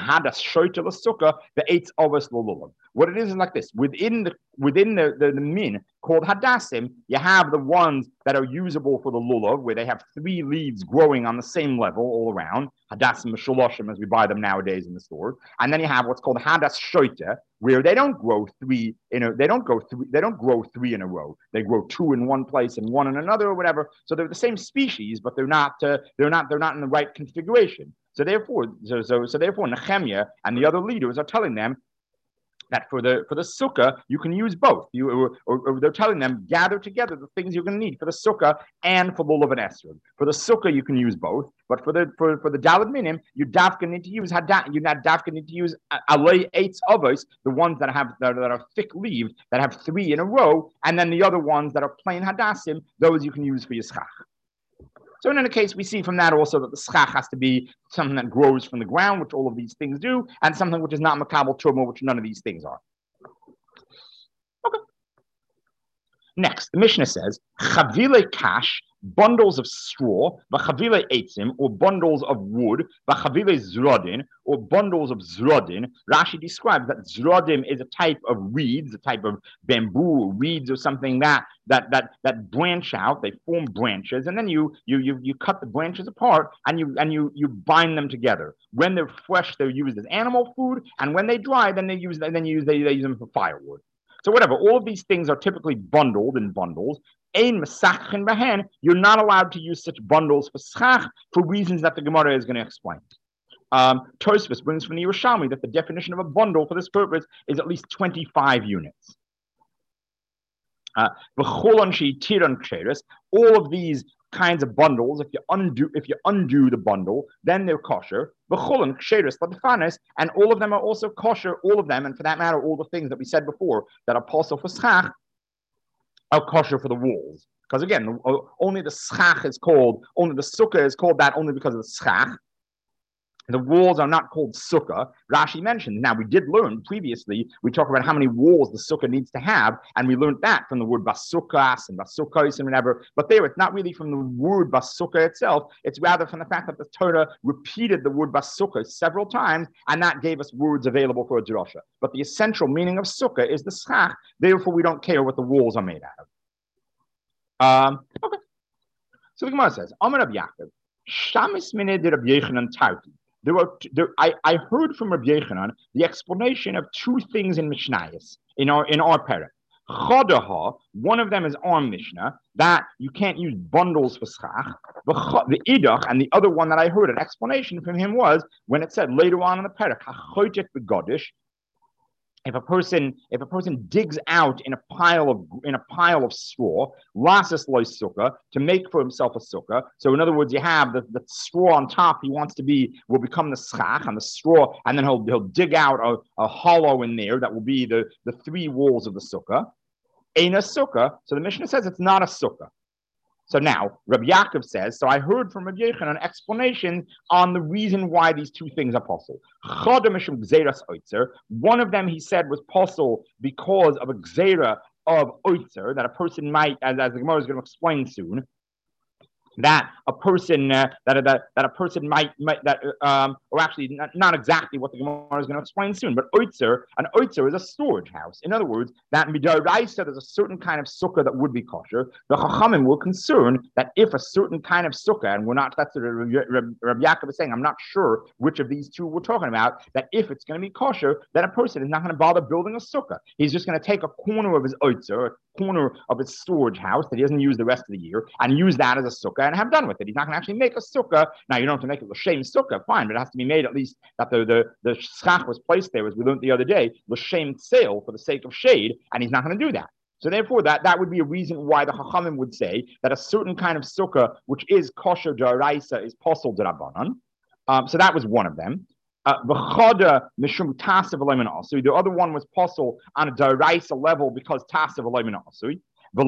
like this: within the min called hadassim, you have the ones that are usable for the lulav, where they have three leaves growing on the same level all around. Hadassim meshaloshim, as we buy them nowadays in the store, and then you have what's called hadas shoita, where they don't grow three in a row. They grow two in one place and one in another, or whatever. So they're the same species, but they're not in the right configuration. So therefore, Nehemiah and the other leaders are telling them that for the sukkah you can use both. Or they're telling them gather together the things you're going to need for the sukkah and for lulav and esrog. For the sukkah you can use both, but for the Daled Minim you dafka need to use alei eitz avos, the ones that are thick leaved that have three in a row, and then the other ones that are plain hadassim, those you can use for your schach. So in any case, we see from that also that the schach has to be something that grows from the ground, which all of these things do, and something which is not makabel truma, which none of these things are. Okay. Next, the Mishnah says, chavile kash, bundles of straw, v'chavile eitzim, or bundles of wood, v'chavile zrodin, or bundles of zrodin. Rashi describes that zrodin is a type of reeds, a type of bamboo or reeds or something that branch out. They form branches, and then you cut the branches apart and you bind them together. When they're fresh, they're used as animal food, and when they dry, then they use them for firewood. So whatever, all of these things are typically bundled in bundles. You're not allowed to use such bundles for schach for reasons that the Gemara is going to explain. Tosfos brings from the Yerushalmi that the definition of a bundle for this purpose is at least 25 units. All of these kinds of bundles, if you undo the bundle, then they're kosher. And all of them are also kosher, all of them, and for that matter, all the things that we said before that are possible for schach are kosher for the walls. Because again, only the schach is called, only the sukkah is called that only because of the schach. The walls are not called sukkah. Rashi mentioned. Now, we did learn previously, we talked about how many walls the sukkah needs to have, and we learned that from the word basukkas and basukkos and whatever. But there, it's not really from the word basukkah itself. It's rather from the fact that the Torah repeated the word basukkah several times, and that gave us words available for a drasha. But the essential meaning of sukkah is the schach. Therefore, we don't care what the walls are made out of. Okay. So the Gemara says, Amar Rabbi Yaakov, Shamis mined Rabbi Yochanan Tarti. I heard from Rabbi Yochanan the explanation of two things in Mishnayos in our parak. Chodaha, one of them is our Mishnah, that you can't use bundles for schach. The idach, and the other one that I heard an explanation from him was when it said later on in the parak, hachotet begodish. If a person digs out in a pile of straw, lasses loy sukkah, to make for himself a sukkah. So in other words, you have the straw on top. He wants to will become the schach and the straw, and then he'll dig out a hollow in there that will be the three walls of the sukkah. Ain't a sukkah. So the Mishnah says it's not a sukkah. So now, Rabbi Yaakov says, so I heard from Rabbi Yochanan an explanation on the reason why these two things are possible. One of them, he said, was possible because of a gzera of oitzer, that a person might, as the Gemara is going to explain soon, that a person or actually not exactly what the Gemara is going to explain soon, but an oitzer is a storage house. In other words, that midaraisa there's a certain kind of sukkah that would be kosher. The Chachamim were concerned that if a certain kind of sukkah, and that's what Rabbi Yaakov is saying, I'm not sure which of these two we're talking about, that if it's going to be kosher, then a person is not going to bother building a sukkah. He's just going to take a corner of his oitzer, corner of his storage house that he doesn't use the rest of the year, and use that as a sukkah and have done with it. He's not going to actually make a sukkah. Now, you don't have to make it l'shem sukkah, fine, but it has to be made at least that the schach was placed there, as we learned the other day, l'shem tseil, for the sake of shade, and he's not going to do that. So therefore, that would be a reason why the Chachamim would say that a certain kind of sukkah, which is kosher d'oraisa, is posel d'rabbanan. So that was one of them. The other one was posel on a d'oraisa level because tasav alaymin asui. I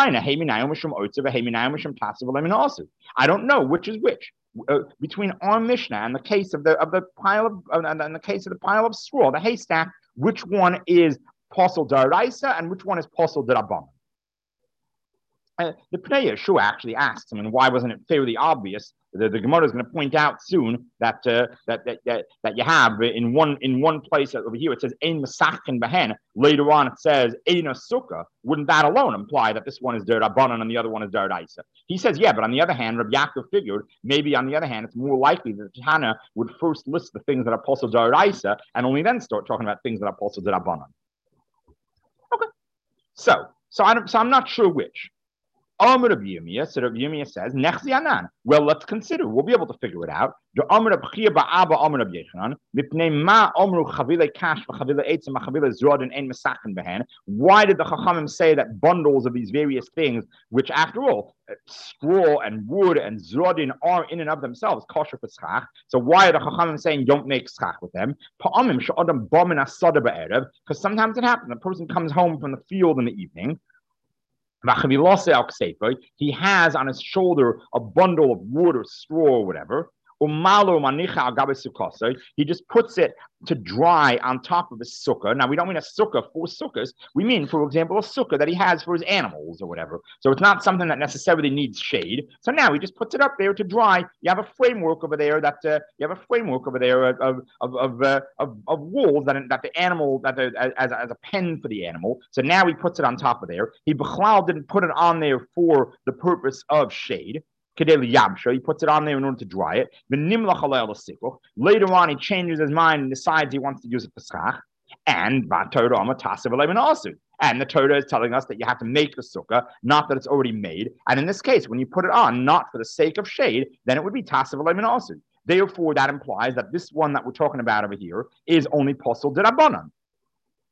don't know which is which between our Mishnah and the case of the pile of straw, the haystack. Which one is posel d'oraisa and which one is posel d'rabbanan? The Pnei Yeshua actually asks him, and why wasn't it fairly obvious? The Gemara is going to point out soon that you have in one place over here it says ein mesachkin behen. Later on it says ein sukkah. Wouldn't that alone imply that this one is d'rabbanan and the other one is d'oraisa? He says, yeah, but on the other hand, Rabbi Yaakov figured maybe on the other hand it's more likely that the Tana would first list the things that are posel d'oraisa and only then start talking about things that are posel d'rabbanan. Okay, so I'm not sure which. Amar Rabbi Yirmiyah, so Rabbi Yirmiyah says, Nechzi Anan. Well, let's consider. We'll be able to figure it out. Why did the Chachamim say that bundles of these various things, which after all, straw and wood and zrodin are in and of themselves kosher for schach? So why are the Chachamim saying don't make schach with them? Because sometimes it happens. A person comes home from the field in the evening. He has on his shoulder a bundle of wood or straw or whatever. He just puts it to dry on top of his sukkah. Now, we don't mean a sukkah for sukkahs. We mean, for example, a sukkah that he has for his animals or whatever. So it's not something that necessarily needs shade. So now he just puts it up there to dry. You have a framework over there of wool that the animal as a pen for the animal. So now he puts it on top of there. He didn't put it on there for the purpose of shade. He puts it on there in order to dry it. Later on, he changes his mind and decides he wants to use it for schach. And the Torah is telling us that you have to make the sukkah, not that it's already made. And in this case, when you put it on, not for the sake of shade, then it would be tasav alaymin asu. Therefore, that implies that this one that we're talking about over here is only posel d'rabbanan.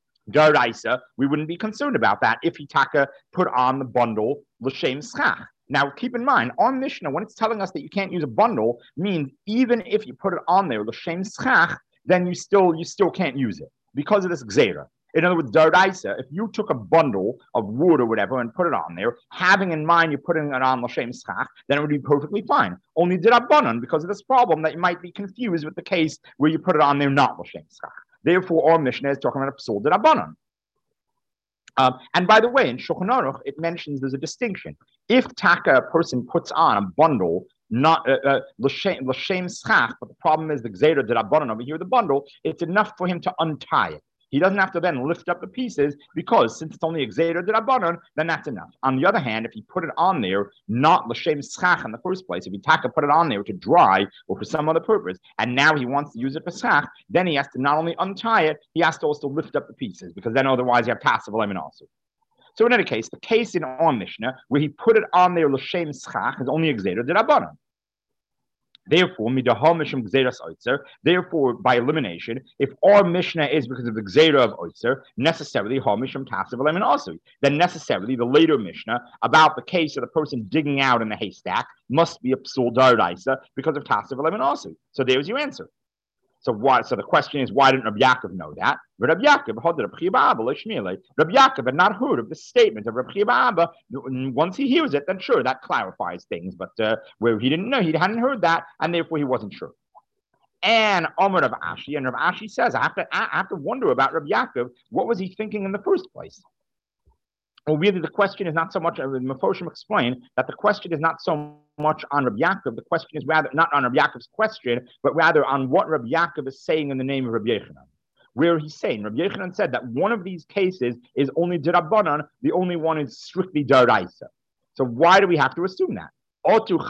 D'oraisa, we wouldn't be concerned about that if he put on the bundle l'shem schach. Now, keep in mind, our Mishnah, when it's telling us that you can't use a bundle, means even if you put it on there, l'shem schach, then you still can't use it because of this gzeira. In other words, daraisa, if you took a bundle of wood or whatever and put it on there, having in mind you're putting it on l'shem schach, then it would be perfectly fine. Only dirabanan, because of this problem that you might be confused with the case where you put it on there not l'shem schach. Therefore, our Mishnah is talking about a psul dirabanan. And by the way, in Shulchan Aruch, it mentions there's a distinction. If taka, a person puts on a bundle, not l'shem schach, but the problem is the gzeira dirabanan over here, the bundle, it's enough for him to untie it. He doesn't have to then lift up the pieces because since it's only a gzeira d'Rabbanan, then that's enough. On the other hand, if he put it on there, not l'shem schach in the first place, if he taka put it on there to dry or for some other purpose, and now he wants to use it for schach, then he has to not only untie it, he has to also lift up the pieces because then otherwise you have tasav lemon also. So in any case, the case in our Mishnah where he put it on there l'shem schach is only a gzeira d'Rabbanan. Therefore, by elimination, if our Mishnah is because of the Gzeira of Oitzer, necessarily then necessarily the later Mishnah about the case of the person digging out in the haystack must be a psul daraisa because of Tasav Asu. So there's your answer. So the question is, why didn't Rabbi Yaakov know that? But Rabbi Yaakov had not heard of the statement of Rabbi Abba. Once he hears it, then sure, that clarifies things. But where he didn't know, he hadn't heard that, and therefore he wasn't sure. And Omer of Ashi, and Rav Ashi says, I have to wonder about Rabbi Yaakov. What was he thinking in the first place? Well, really, the question is not so much, Mefoshim explained that the question is not so much on Rabbi Yaakov. The question is rather not on Rabbi Yaakov's question, but rather on what Rabbi Yaakov is saying in the name of Rabbi Yechanan. Where he's saying, Rabbi Yechanan said that one of these cases is only D'Rabbanan, the only one is strictly D'Oraisa. So why do we have to assume that? When you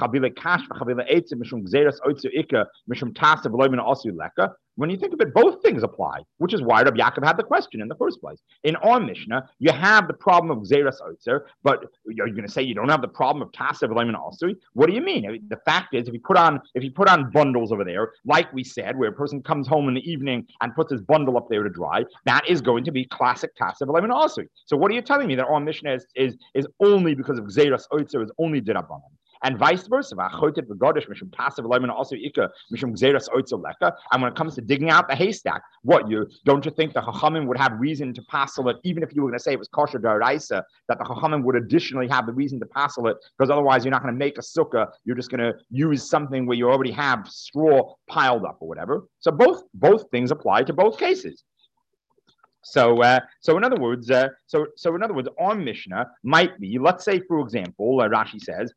think of it, both things apply, which is why Rabbi Yaakov had the question in the first place. In our Mishnah, you have the problem of Gzeras Oitzer, but you're going to say you don't have the problem of Tasav Leiman Asui. What do you mean? I mean? The fact is, if you put on bundles over there, like we said, where a person comes home in the evening and puts his bundle up there to dry, that is going to be classic Tasav Leiman Asui. So what are you telling me that our Mishnah is only because of Gzeras Oitzer, is only D'Rabbanan? And vice versa. And when it comes to digging out the haystack, don't you think the Chachamim would have reason to passel it, even if you were going to say it was kosher d'oraisa, that the Chachamim would additionally have the reason to passel it, because otherwise you're not going to make a sukkah, you're just going to use something where you already have straw piled up or whatever. So both things apply to both cases. So in other words, our Mishnah might be, let's say, for example, Rashi says,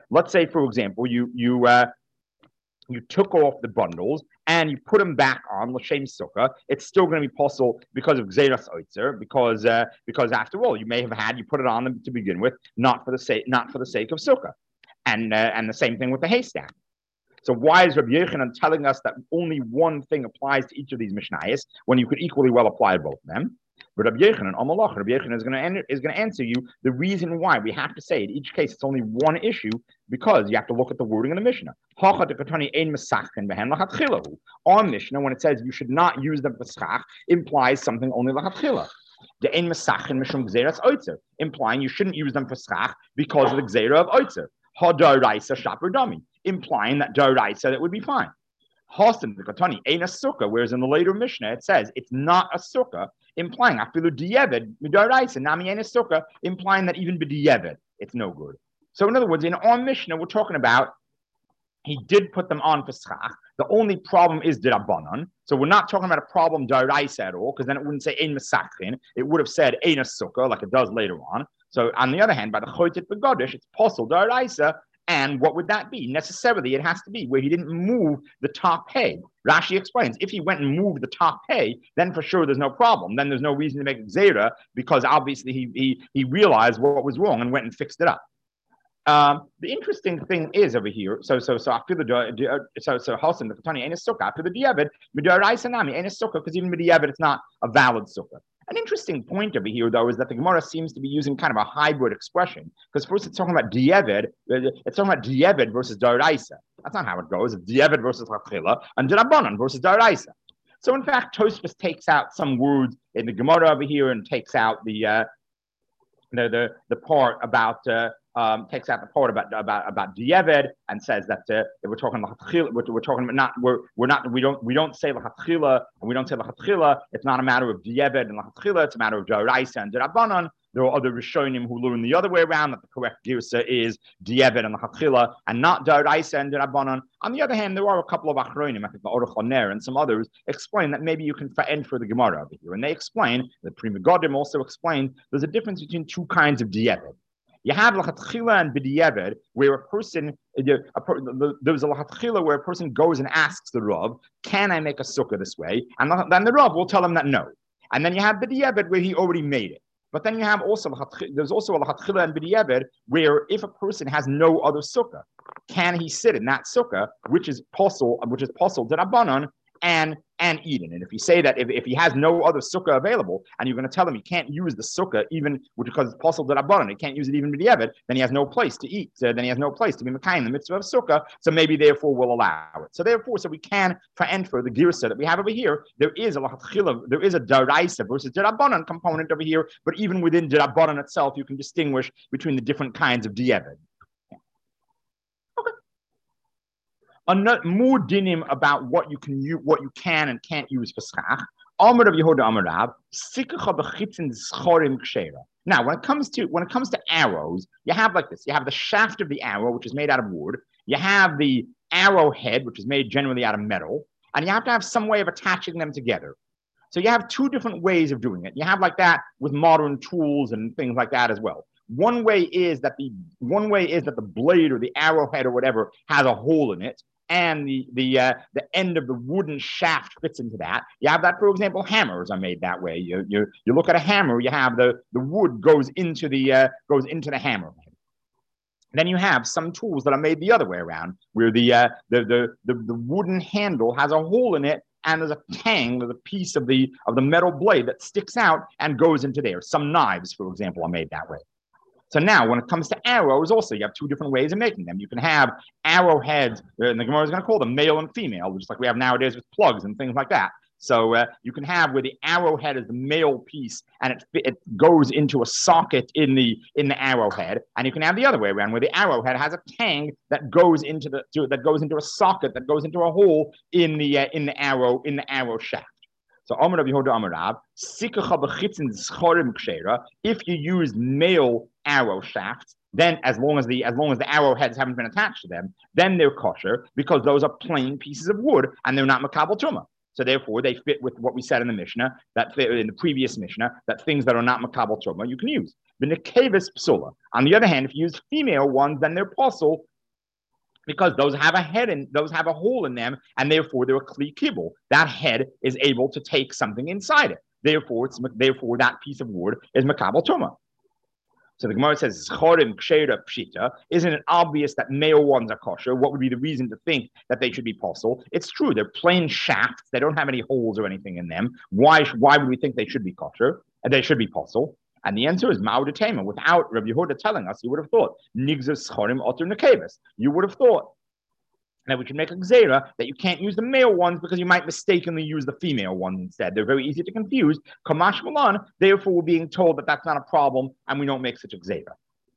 you took off the bundles and you put them back on l'shem sukkah. It's still going to be possible because of gzeras oitzer, because after all, you put it on them to begin with, not for the sake of sukkah, and the same thing with the haystack. So why is Rabbi Yechanan telling us that only one thing applies to each of these Mishnayos when you could equally well apply both of them? But Rabbi Yechanan is going to answer you the reason why we have to say in each case it's only one issue, because you have to look at the wording of the Mishnah. Our Mishnah, when it says you should not use them for schach, implies something only lachatchila. The ein mesachin mishum gzeras oitzer, implying you shouldn't use them for schach because of the gzera of oitzer. Ha-d'oraisa shaper dami, implying that d'oraisa that would be fine. Hastan the katani ain't a sukkah, whereas in the later Mishnah it says it's not a sukkah, implying afilu d'yeved d'oraisa nami ain't a sukkah, implying that even b'diyeved it's no good. So in other words, in our Mishnah we're talking about he did put them on for schach. The only problem is d'Rabbanan. So we're not talking about a problem d'oraisa at all, because then it wouldn't say ein mesachin. It would have said ein a sukkah like it does later on. So on the other hand, by the chotet begodesh, it's possible d'oraisa. And what would that be? Necessarily, it has to be where he didn't move the top hay. Rashi explains, if he went and moved the top hay, then for sure there's no problem. Then there's no reason to make it zera, because obviously he realized what was wrong and went and fixed it up. The interesting thing is over here. So after the Hasan the Katani ain't a sukkah. After the diavad, midaraisa nami ain't a sukkah, because even midiyavad it's not a valid sukkah. An interesting point over here, though, is that the Gemara seems to be using kind of a hybrid expression. Because first it's talking about diavad, versus d'oraisa. That's not how it goes. It's diavad versus lachila, and d'Rabbanan versus d'oraisa. So in fact, Tosfos takes out some words in the Gemara over here and takes out the part about takes out the part about dieved and says that we're talking we're talking about not we don't say lachatchila and we don't say lachatchila. It's not a matter of dieved and lachatchila. It's a matter of daraisa and derabanan. There are other Rishonim who learn the other way around, that the correct girsa is dieved and lachatchila and not daraisa and derabanan. On the other hand, there are a couple of achronim, I think the Aruch HaNer and some others, explain that maybe you can end for the Gemara over here, and they explain, the Pri Megadim also explain, there's a difference between two kinds of dieved. You have lachatchila and b'diavad, where a person, there's a lachatchila where a person goes and asks the Rav, can I make a sukkah this way? And then the Rav will tell him that no. And then you have b'diavad where he already made it. But then you have also, there's also a lachatchila and b'diavad where if a person has no other sukkah, can he sit in that sukkah, which is possible d'Rabbanan, and eat it. And if you say that if he has no other sukkah available, and you're going to tell him he can't use the sukkah even because it's possible that Rabbanan, he can't use it even b'diavad, then he has no place to eat. So then he has no place to be mekayim the mitzvah of sukkah. So maybe therefore we'll allow it. So therefore, we can for the girsa that we have over here, there is a daraisa versus d'Rabbanan component over here. But even within d'Rabbanan itself, you can distinguish between the different kinds of diavad. More dinim about what you can use, what you can and can't use for schach. Amar of Yehuda Amar Rab, sikacha b'chitzin schorim kshera. Now, when it comes to arrows, you have like this. You have the shaft of the arrow, which is made out of wood. You have the arrowhead, which is made generally out of metal, and you have to have some way of attaching them together. So you have two different ways of doing it. You have like that with modern tools and things like that as well. One way is that the blade or the arrowhead or whatever has a hole in it, and the end of the wooden shaft fits into that. You have that, for example, hammers are made that way. You look at a hammer, you have the wood goes into the hammer. Then you have some tools that are made the other way around, where the wooden handle has a hole in it, and there's a tang, there's a piece of the metal blade that sticks out and goes into there. Some knives, for example, are made that way. So now, when it comes to arrows, also you have two different ways of making them. You can have arrowheads, and the Gemara is going to call them male and female, just like we have nowadays with plugs and things like that. So you can have where the arrowhead is the male piece, and it goes into a socket in the arrowhead, and you can have the other way around, where the arrowhead has a tang that goes into a socket that goes into a hole in the arrow shaft. So Amar of Yehuda Amar Rab, sikacha b'chitzin schorim kshera. If you use male arrow shafts, then as long as the arrowheads haven't been attached to them, then they're kosher, because those are plain pieces of wood and they're not makabel tumah. So therefore, they fit with what we said in the Mishnah, that fit in the previous Mishnah, that things that are not makabel tumah you can use. The nekevis psula. On the other hand, if you use female ones, then they're possible, because those have a head and those have a hole in them, and therefore they're a kli kibul. That head is able to take something inside it. Therefore, that piece of wood is makabel tumah. So the Gemara says, "Chorim kshera pshita." Isn't it obvious that male ones are kosher? What would be the reason to think that they should be possible? It's true; they're plain shafts. They don't have any holes or anything in them. Why would we think they should be kosher? And they should be possible. And the answer is ma'udetema. Without Rabbi Yehuda telling us, you would have thought nigzas chorim oter nekeves. You would have thought that we should make a gzeira that you can't use the male ones because you might mistakenly use the female ones instead. They're very easy to confuse. Kamash malan. Therefore, we're being told that that's not a problem, and we don't make such a gzeira.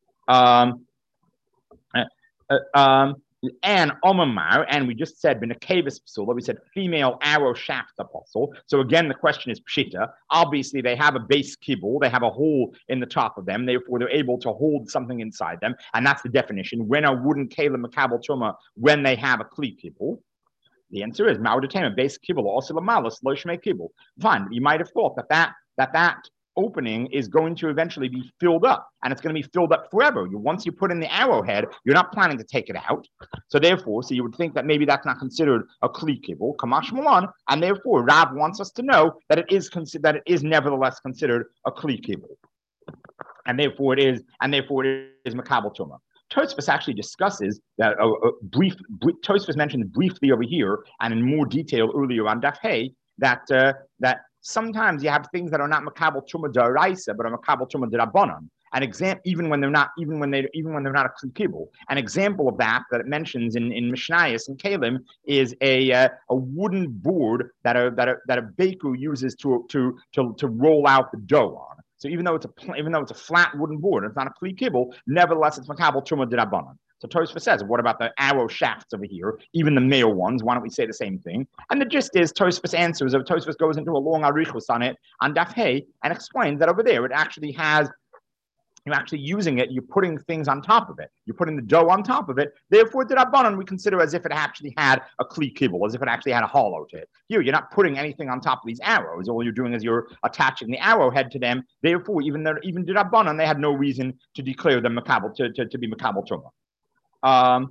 And omamar, and we just said b'nekevis psula. We said female arrow shafts are possible. So again, the question is pshita. Obviously, they have a base kibble. They have a hole in the top of them. Therefore, they're able to hold something inside them, and that's the definition. When a wooden kalim makabel tuma, when they have a kli kibble. The answer is ma'udetema base kibble also lamalas lo shmei kibble. Fine. You might have thought that opening is going to eventually be filled up, and it's going to be filled up forever. Once you put in the arrowhead, you're not planning to take it out. So therefore, you would think that maybe that's not considered a kli kibul, kamash malan, and therefore Rav wants us to know that it is nevertheless considered a kli kibul, and therefore it is makabel tumah. Tosfos actually discusses that Tosfos mentioned briefly over here and in more detail earlier on Daf Hey that sometimes you have things that are not makabel tumah daraisa, but are makabel tumah derabanan. An example, even when they're not a kli kibul. An example of that it mentions in Mishnayos and Kalim is a wooden board that a baker uses to roll out the dough on. So even though it's a flat wooden board, it's not a kli kibble. Nevertheless, it's makabel truma d'Rabbanan. So Tosfos says, what about the arrow shafts over here, even the male ones? Why don't we say the same thing? And the gist is Tosfos answers. Tosfos goes into a long arichos on it on Daf Hey and explains that over there it actually has. You're actually using it, you're putting things on top of it. You're putting the dough on top of it. Therefore, the Rabbanan we consider as if it actually had a kli kibble, as if it actually had a hollow to it. Here, you're not putting anything on top of these arrows. All you're doing is you're attaching the arrowhead to them. Therefore, even the Rabbanan, they had no reason to declare them makabel, to be makabel truma.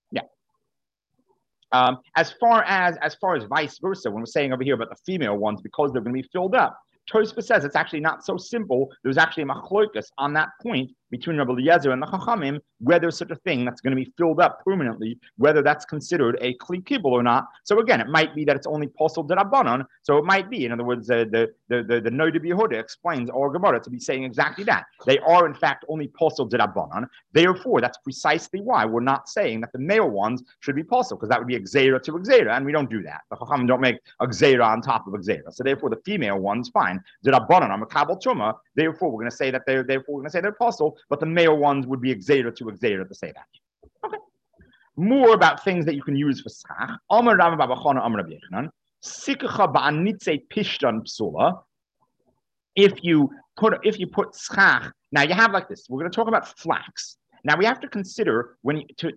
As far as vice versa, when we're saying over here about the female ones, because they're going to be filled up, Tosfos says it's actually not so simple. There's actually a machlokas on that point between Rabbi Eliezer and the Chachamim, whether there's such a thing that's going to be filled up permanently, whether that's considered a kli kibble or not. So again, it might be that it's only posel d'Rabbanan. So it might be, in other words, the Noda B'Yehuda explains our Gemara to be saying exactly that. They are in fact only posel d'Rabbanan. Therefore, that's precisely why we're not saying that the male ones should be posel, because that would be gzeira to gzeira, and we don't do that. The Chachamim don't make a gzeira on top of a gzeira. So therefore, the female ones, fine. D'Rabbanan are makabel truma. Therefore, we're going to say that they're posel. But the male ones would be exera to exera to say that. Okay. More about things that you can use for schach. Amar Rav Baba Chana Amar Rabbi Yochanan. Sikacha ba'anitze pishtan psula. If you put schach, now you have like this. We're going to talk about flax. Now we have to consider to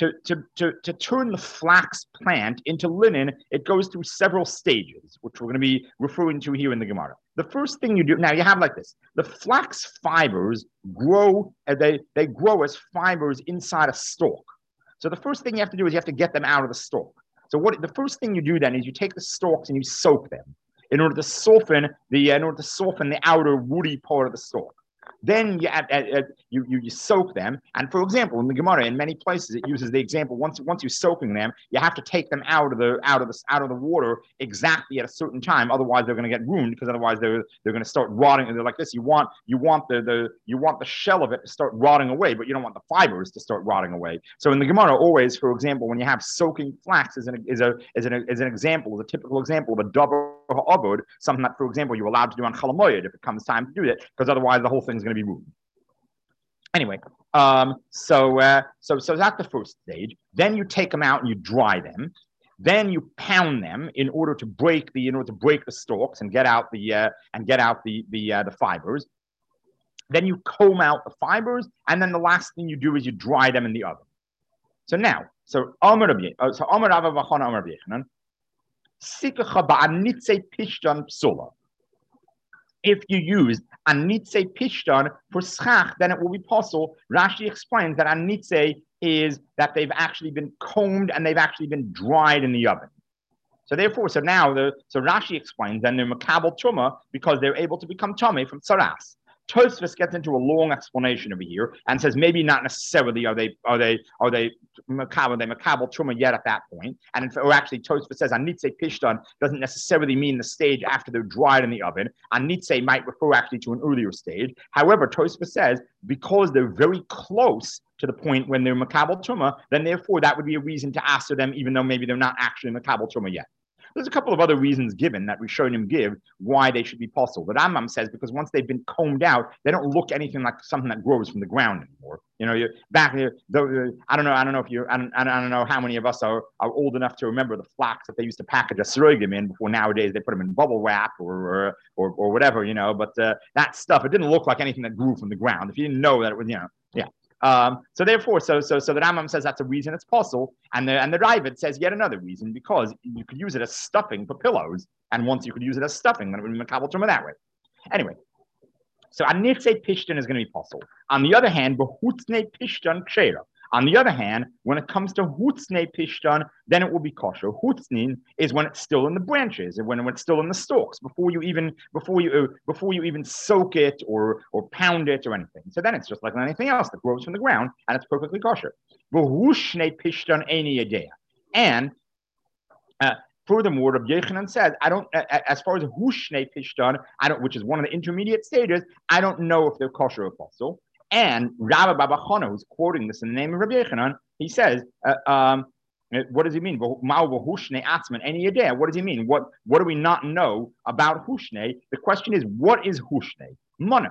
turn the flax plant into linen, it goes through several stages, which we're going to be referring to here in the Gemara. The first thing you do, now you have like this, the flax fibers grow, they grow as fibers inside a stalk. So the first thing you have to do is you have to get them out of the stalk. So the first thing you do then is you take the stalks and you soak them in order to soften the outer woody part of the stalk. Then you soak them, and for example, in the Gemara, in many places, it uses the example once you're soaking them, you have to take them out of the water exactly at a certain time. Otherwise, they're going to get ruined, because otherwise they're going to start rotting. And they're like this. You want the shell of it to start rotting away, but you don't want the fibers to start rotting away. So in the Gemara, always, for example, when you have soaking flax is an example, is a typical example of a double avod, something that, for example, you're allowed to do on Chalamoyed if it comes time to do it, because otherwise the whole thing's going to be ruined. Anyway, so that's the first stage. Then you take them out and you dry them. Then you pound them in order to break the stalks and get out the fibers. Then you comb out the fibers, and then the last thing you do is you dry them in the oven. So now, Amar Rabbi Vachana Amar Rabbi Yochanan. If you use anitze pishtan for schach, then it will be possible. Rashi explains that anitze is that they've actually been combed and they've actually been dried in the oven. So Rashi explains then they're makabel truma because they're able to become tummy from tzaras. Tosfos gets into a long explanation over here and says maybe not necessarily are they makabel truma yet at that point. Or actually Tosfos says anitze pishtan doesn't necessarily mean the stage after they're dried in the oven. Anitze might refer actually to an earlier stage. However, Tosfos says because they're very close to the point when they're makabel truma, then therefore that would be a reason to answer them, even though maybe they're not actually makabel truma yet. There's a couple of other reasons given that Rishonim give why they should be possible. The Rambam says because once they've been combed out, they don't look anything like something that grows from the ground anymore. You know, you're back here. I don't know how many of us are old enough to remember the flax that they used to package a sroigim in before nowadays they put them in bubble wrap or whatever, you know. But that stuff, it didn't look like anything that grew from the ground. If you didn't know that it was, you know, yeah. So the Rambam says that's a reason it's possible, and the Ravid says yet another reason because you could use it as stuffing for pillows, and once you could use it as stuffing, then it would be makabel truma that way. Anyway, so anitze pishtan is going to be possible. On the other hand, behutzne pishtan kshera. On the other hand, when it comes to hutzne pishtan, then it will be kosher. Hutznin is when it's still in the branches, and when it's still in the stalks, before you even soak it or pound it or anything. So then it's just like anything else that grows from the ground, and it's perfectly kosher. Behushne pishtan eini yedea. And furthermore, Rabbi Yochanan says, I don't. As far as hushne pishtan, which is one of the intermediate stages, I don't know if they're kosher or possible. And Rabbi Baba Chana, who's quoting this in the name of Rabbi Yochanan, he says, What does he mean? Any idea? What does he mean? What do we not know about Hushne? The question is, what is Hushne?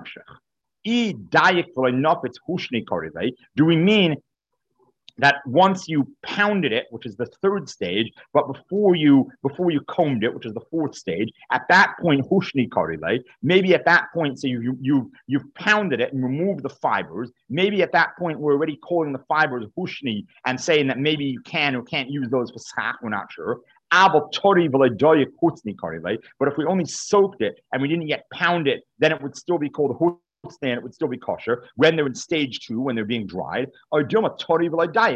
Do we mean that once you pounded it, which is the third stage, but before you combed it, which is the fourth stage, at that point, hushni karile, maybe at that point, so you've pounded it and removed the fibers. Maybe at that point, we're already calling the fibers hushni and saying that maybe you can or can't use those for schach, we're not sure. But if we only soaked it and we didn't yet pound it, then it would still be called hushni. It would still be kosher when they're in stage 2, when they're being dried. Or maybe it's already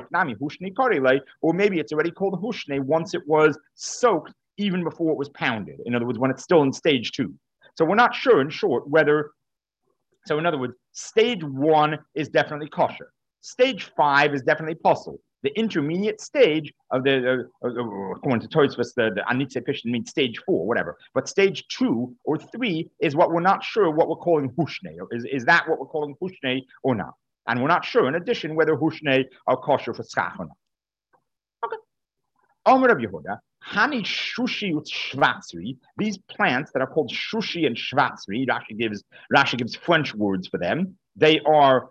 called hushne once it was soaked, even before it was pounded. In other words, when it's still in stage 2. So we're not sure, in short, whether. So in other words, stage 1 is definitely kosher. Stage 5 is definitely possible. The intermediate stage of according to Tosfos, the Anitze Pishon means stage 4, whatever. But stage 2 or 3 is what we're not sure what we're calling hushne. Is that what we're calling hushne or not? And we're not sure, in addition, whether hushne are kosher for schach or not. Okay. Omer Rav Yehuda, Hani shushi with shvatzri. These plants that are called shushi and shvatzri, Rashi gives French words for them. They are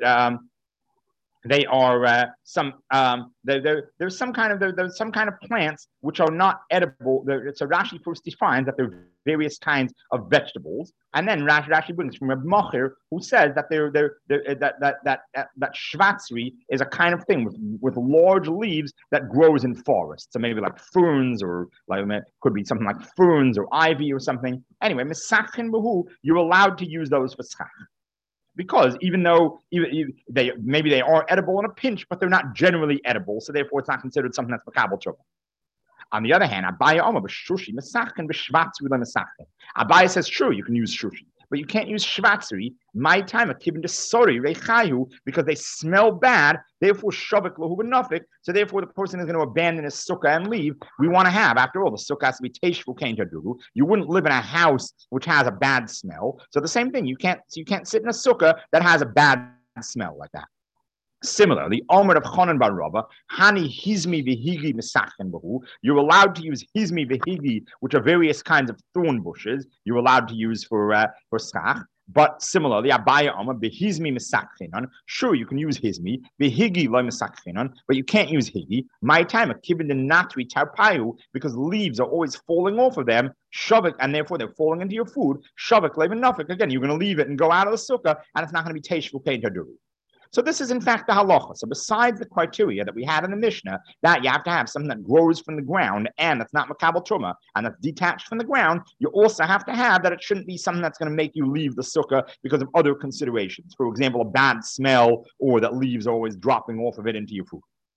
there's some kind of plants which are not edible. So Rashi first defines that there are various kinds of vegetables, and then Rashi brings from Reb Machir, who says that that shvatzri is a kind of thing with large leaves that grows in forests. So maybe like ferns, or like could be something like ferns or ivy or something. Anyway, misachin behu, you're allowed to use those for schach. Because even though maybe they are edible in a pinch, but they're not generally edible, so therefore it's not considered something that's makabel trouble. On the other hand, Abaye says, sure, you can use shushi, but you can't use shvatzri. My time a kibin desori rechayu, because they smell bad. Therefore, shavik lahu benafik. So therefore, the person is going to abandon his sukkah and leave. We want to have, after all, the sukkah has to be teishvu kein tadugu. You wouldn't live in a house which has a bad smell. So the same thing, you can't sit in a sukkah that has a bad smell like that. Similarly, Omer of Chonan bar Rava, Hani Hizmi v'higi misachen b'hu. You're allowed to use Hizmi v'higi, which are various kinds of thorn bushes. You're allowed to use for schach. But similarly, Abaya Omer behizmi misachenon. Sure, you can use Hizmi v'higi lo misachenon, but you can't use higi. My time a kibin the natri tarpayu, because leaves are always falling off of them. Shavik, and therefore they're falling into your food. Shavik levin nafik. Again, you're going to leave it and go out of the sukkah, and it's not going to be teishvu kein taduru. So this is in fact the halacha. So besides the criteria that we had in the Mishnah, that you have to have something that grows from the ground and that's not makabel truma and that's detached from the ground, you also have to have that it shouldn't be something that's going to make you leave the sukkah because of other considerations. For example, a bad smell, or that leaves are always dropping off of it into your food.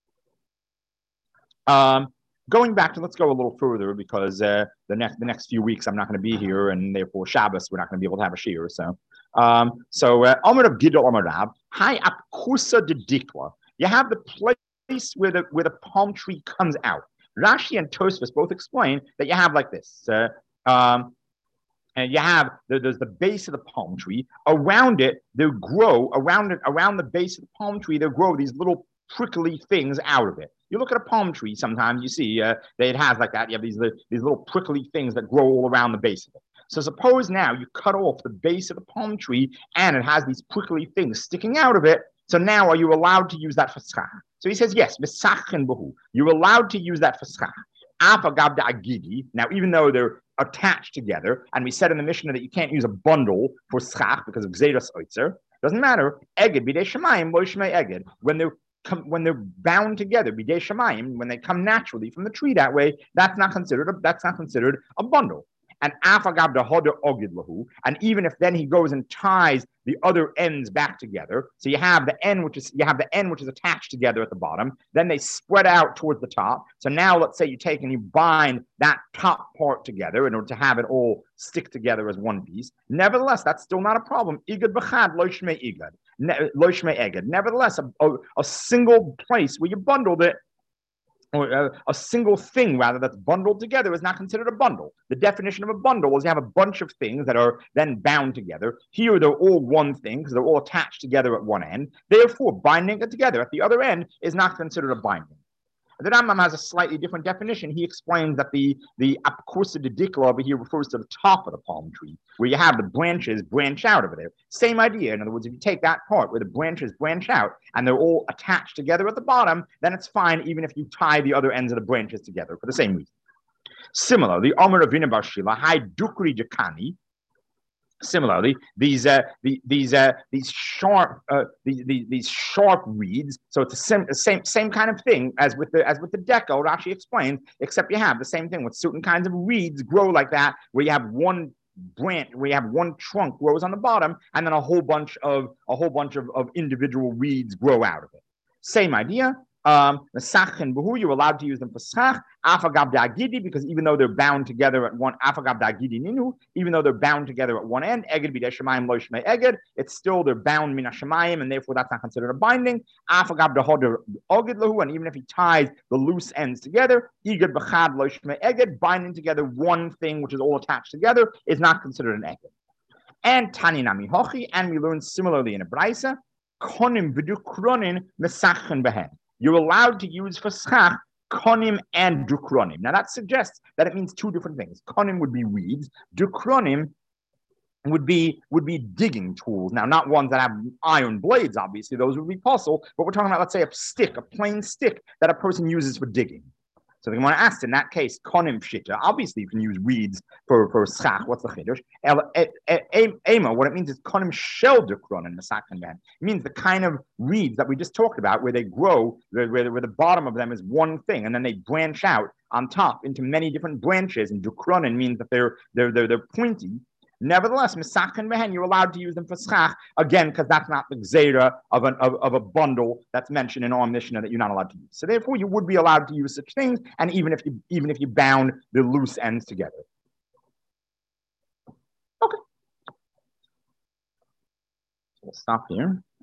Going back to, let's go a little further, because the next few weeks I'm not going to be here, and therefore Shabbos we're not going to be able to have a shiur. Omer of Gidol Omer Rav, Hai Apkusa de Dikla. You have the place where the palm tree comes out. Rashi and Tosfos both explain that you have like this. And you have there's the base of the palm tree. Around it, there grow around the base of the palm tree. There grow these little prickly things out of it. You look at a palm tree, sometimes you see that it has like that. You have these little prickly things that grow all around the base of it. So suppose now you cut off the base of the palm tree and it has these prickly things sticking out of it. So now are you allowed to use that for schach? So he says, yes, you're allowed to use that for schach. Now, even though they're attached together, and we said in the Mishnah that you can't use a bundle for schach because of Gzeras Oitzer, doesn't matter. Eged b'dei shamayim lo shmei eged. When they're bound together, b'dei shamayim, when they come naturally from the tree that way, that's not considered a bundle. And even if then he goes and ties the other ends back together, so you have the end which is attached together at the bottom, then they spread out towards the top. So now let's say you take and you bind that top part together in order to have it all stick together as one piece. Nevertheless, that's still not a problem. Igad b'chad lo shmei igad. Lo shmei eged. Nevertheless, a single place where you bundled it, or a single thing rather that's bundled together, is not considered a bundle. The definition of a bundle is you have a bunch of things that are then bound together. Here they're all one thing because they're all attached together at one end. Therefore, binding it together at the other end is not considered a binding. The Rambam has a slightly different definition. He explains that the apkusa de dikla over here refers to the top of the palm tree, where you have the branches branch out over there. Same idea. In other words, if you take that part where the branches branch out and they're all attached together at the bottom, then it's fine even if you tie the other ends of the branches together for the same reason. Similarly, Omer Ravina Bar Shila, Hai Dukri Jakani. Similarly, these sharp reeds. So it's the same kind of thing as with the deco. Rashi explains, except you have the same thing with certain kinds of reeds grow like that, where you have one branch, where you have one trunk grows on the bottom, and then a whole bunch of individual reeds grow out of it. Same idea. The sach and buhu, you're allowed to use them for schach. Afagab da'agidi, because even though they're bound together at one, afagab da'agidi ninu, even though they're bound together at one end, eged b'dei shemayim lo shmei eged, it's still they're bound min hashemayim, and therefore that's not considered a binding. Afagab da'hoder oged lahu, and even if he ties the loose ends together, eged b'chad lo shmei eged, binding together one thing which is all attached together is not considered an eged. And tani nami hochi, and we learn similarly in a brisa, konim v'dukronin mesachen behen. You're allowed to use for schach konim and dukronim. Now that suggests that it means two different things. Konim would be reeds. Dukronim would be digging tools. Now, not ones that have iron blades, obviously. Those would be possible. But we're talking about, let's say, a plain stick that a person uses for digging. So they want to ask, in that case, konim pshita. Obviously, you can use reeds for schach. What's the chiddush? Ema, what it means is konim shel dukron in the second man. It means the kind of reeds that we just talked about, where they grow, where the bottom of them is one thing, and then they branch out on top into many different branches. And dukronin means that they're pointy. Nevertheless, misachin behen, you're allowed to use them for schach, again, because that's not the gzeira of a bundle that's mentioned in our Mishnah that you're not allowed to use. So therefore, you would be allowed to use such things, and even if you bound the loose ends together. Okay. So we'll stop here.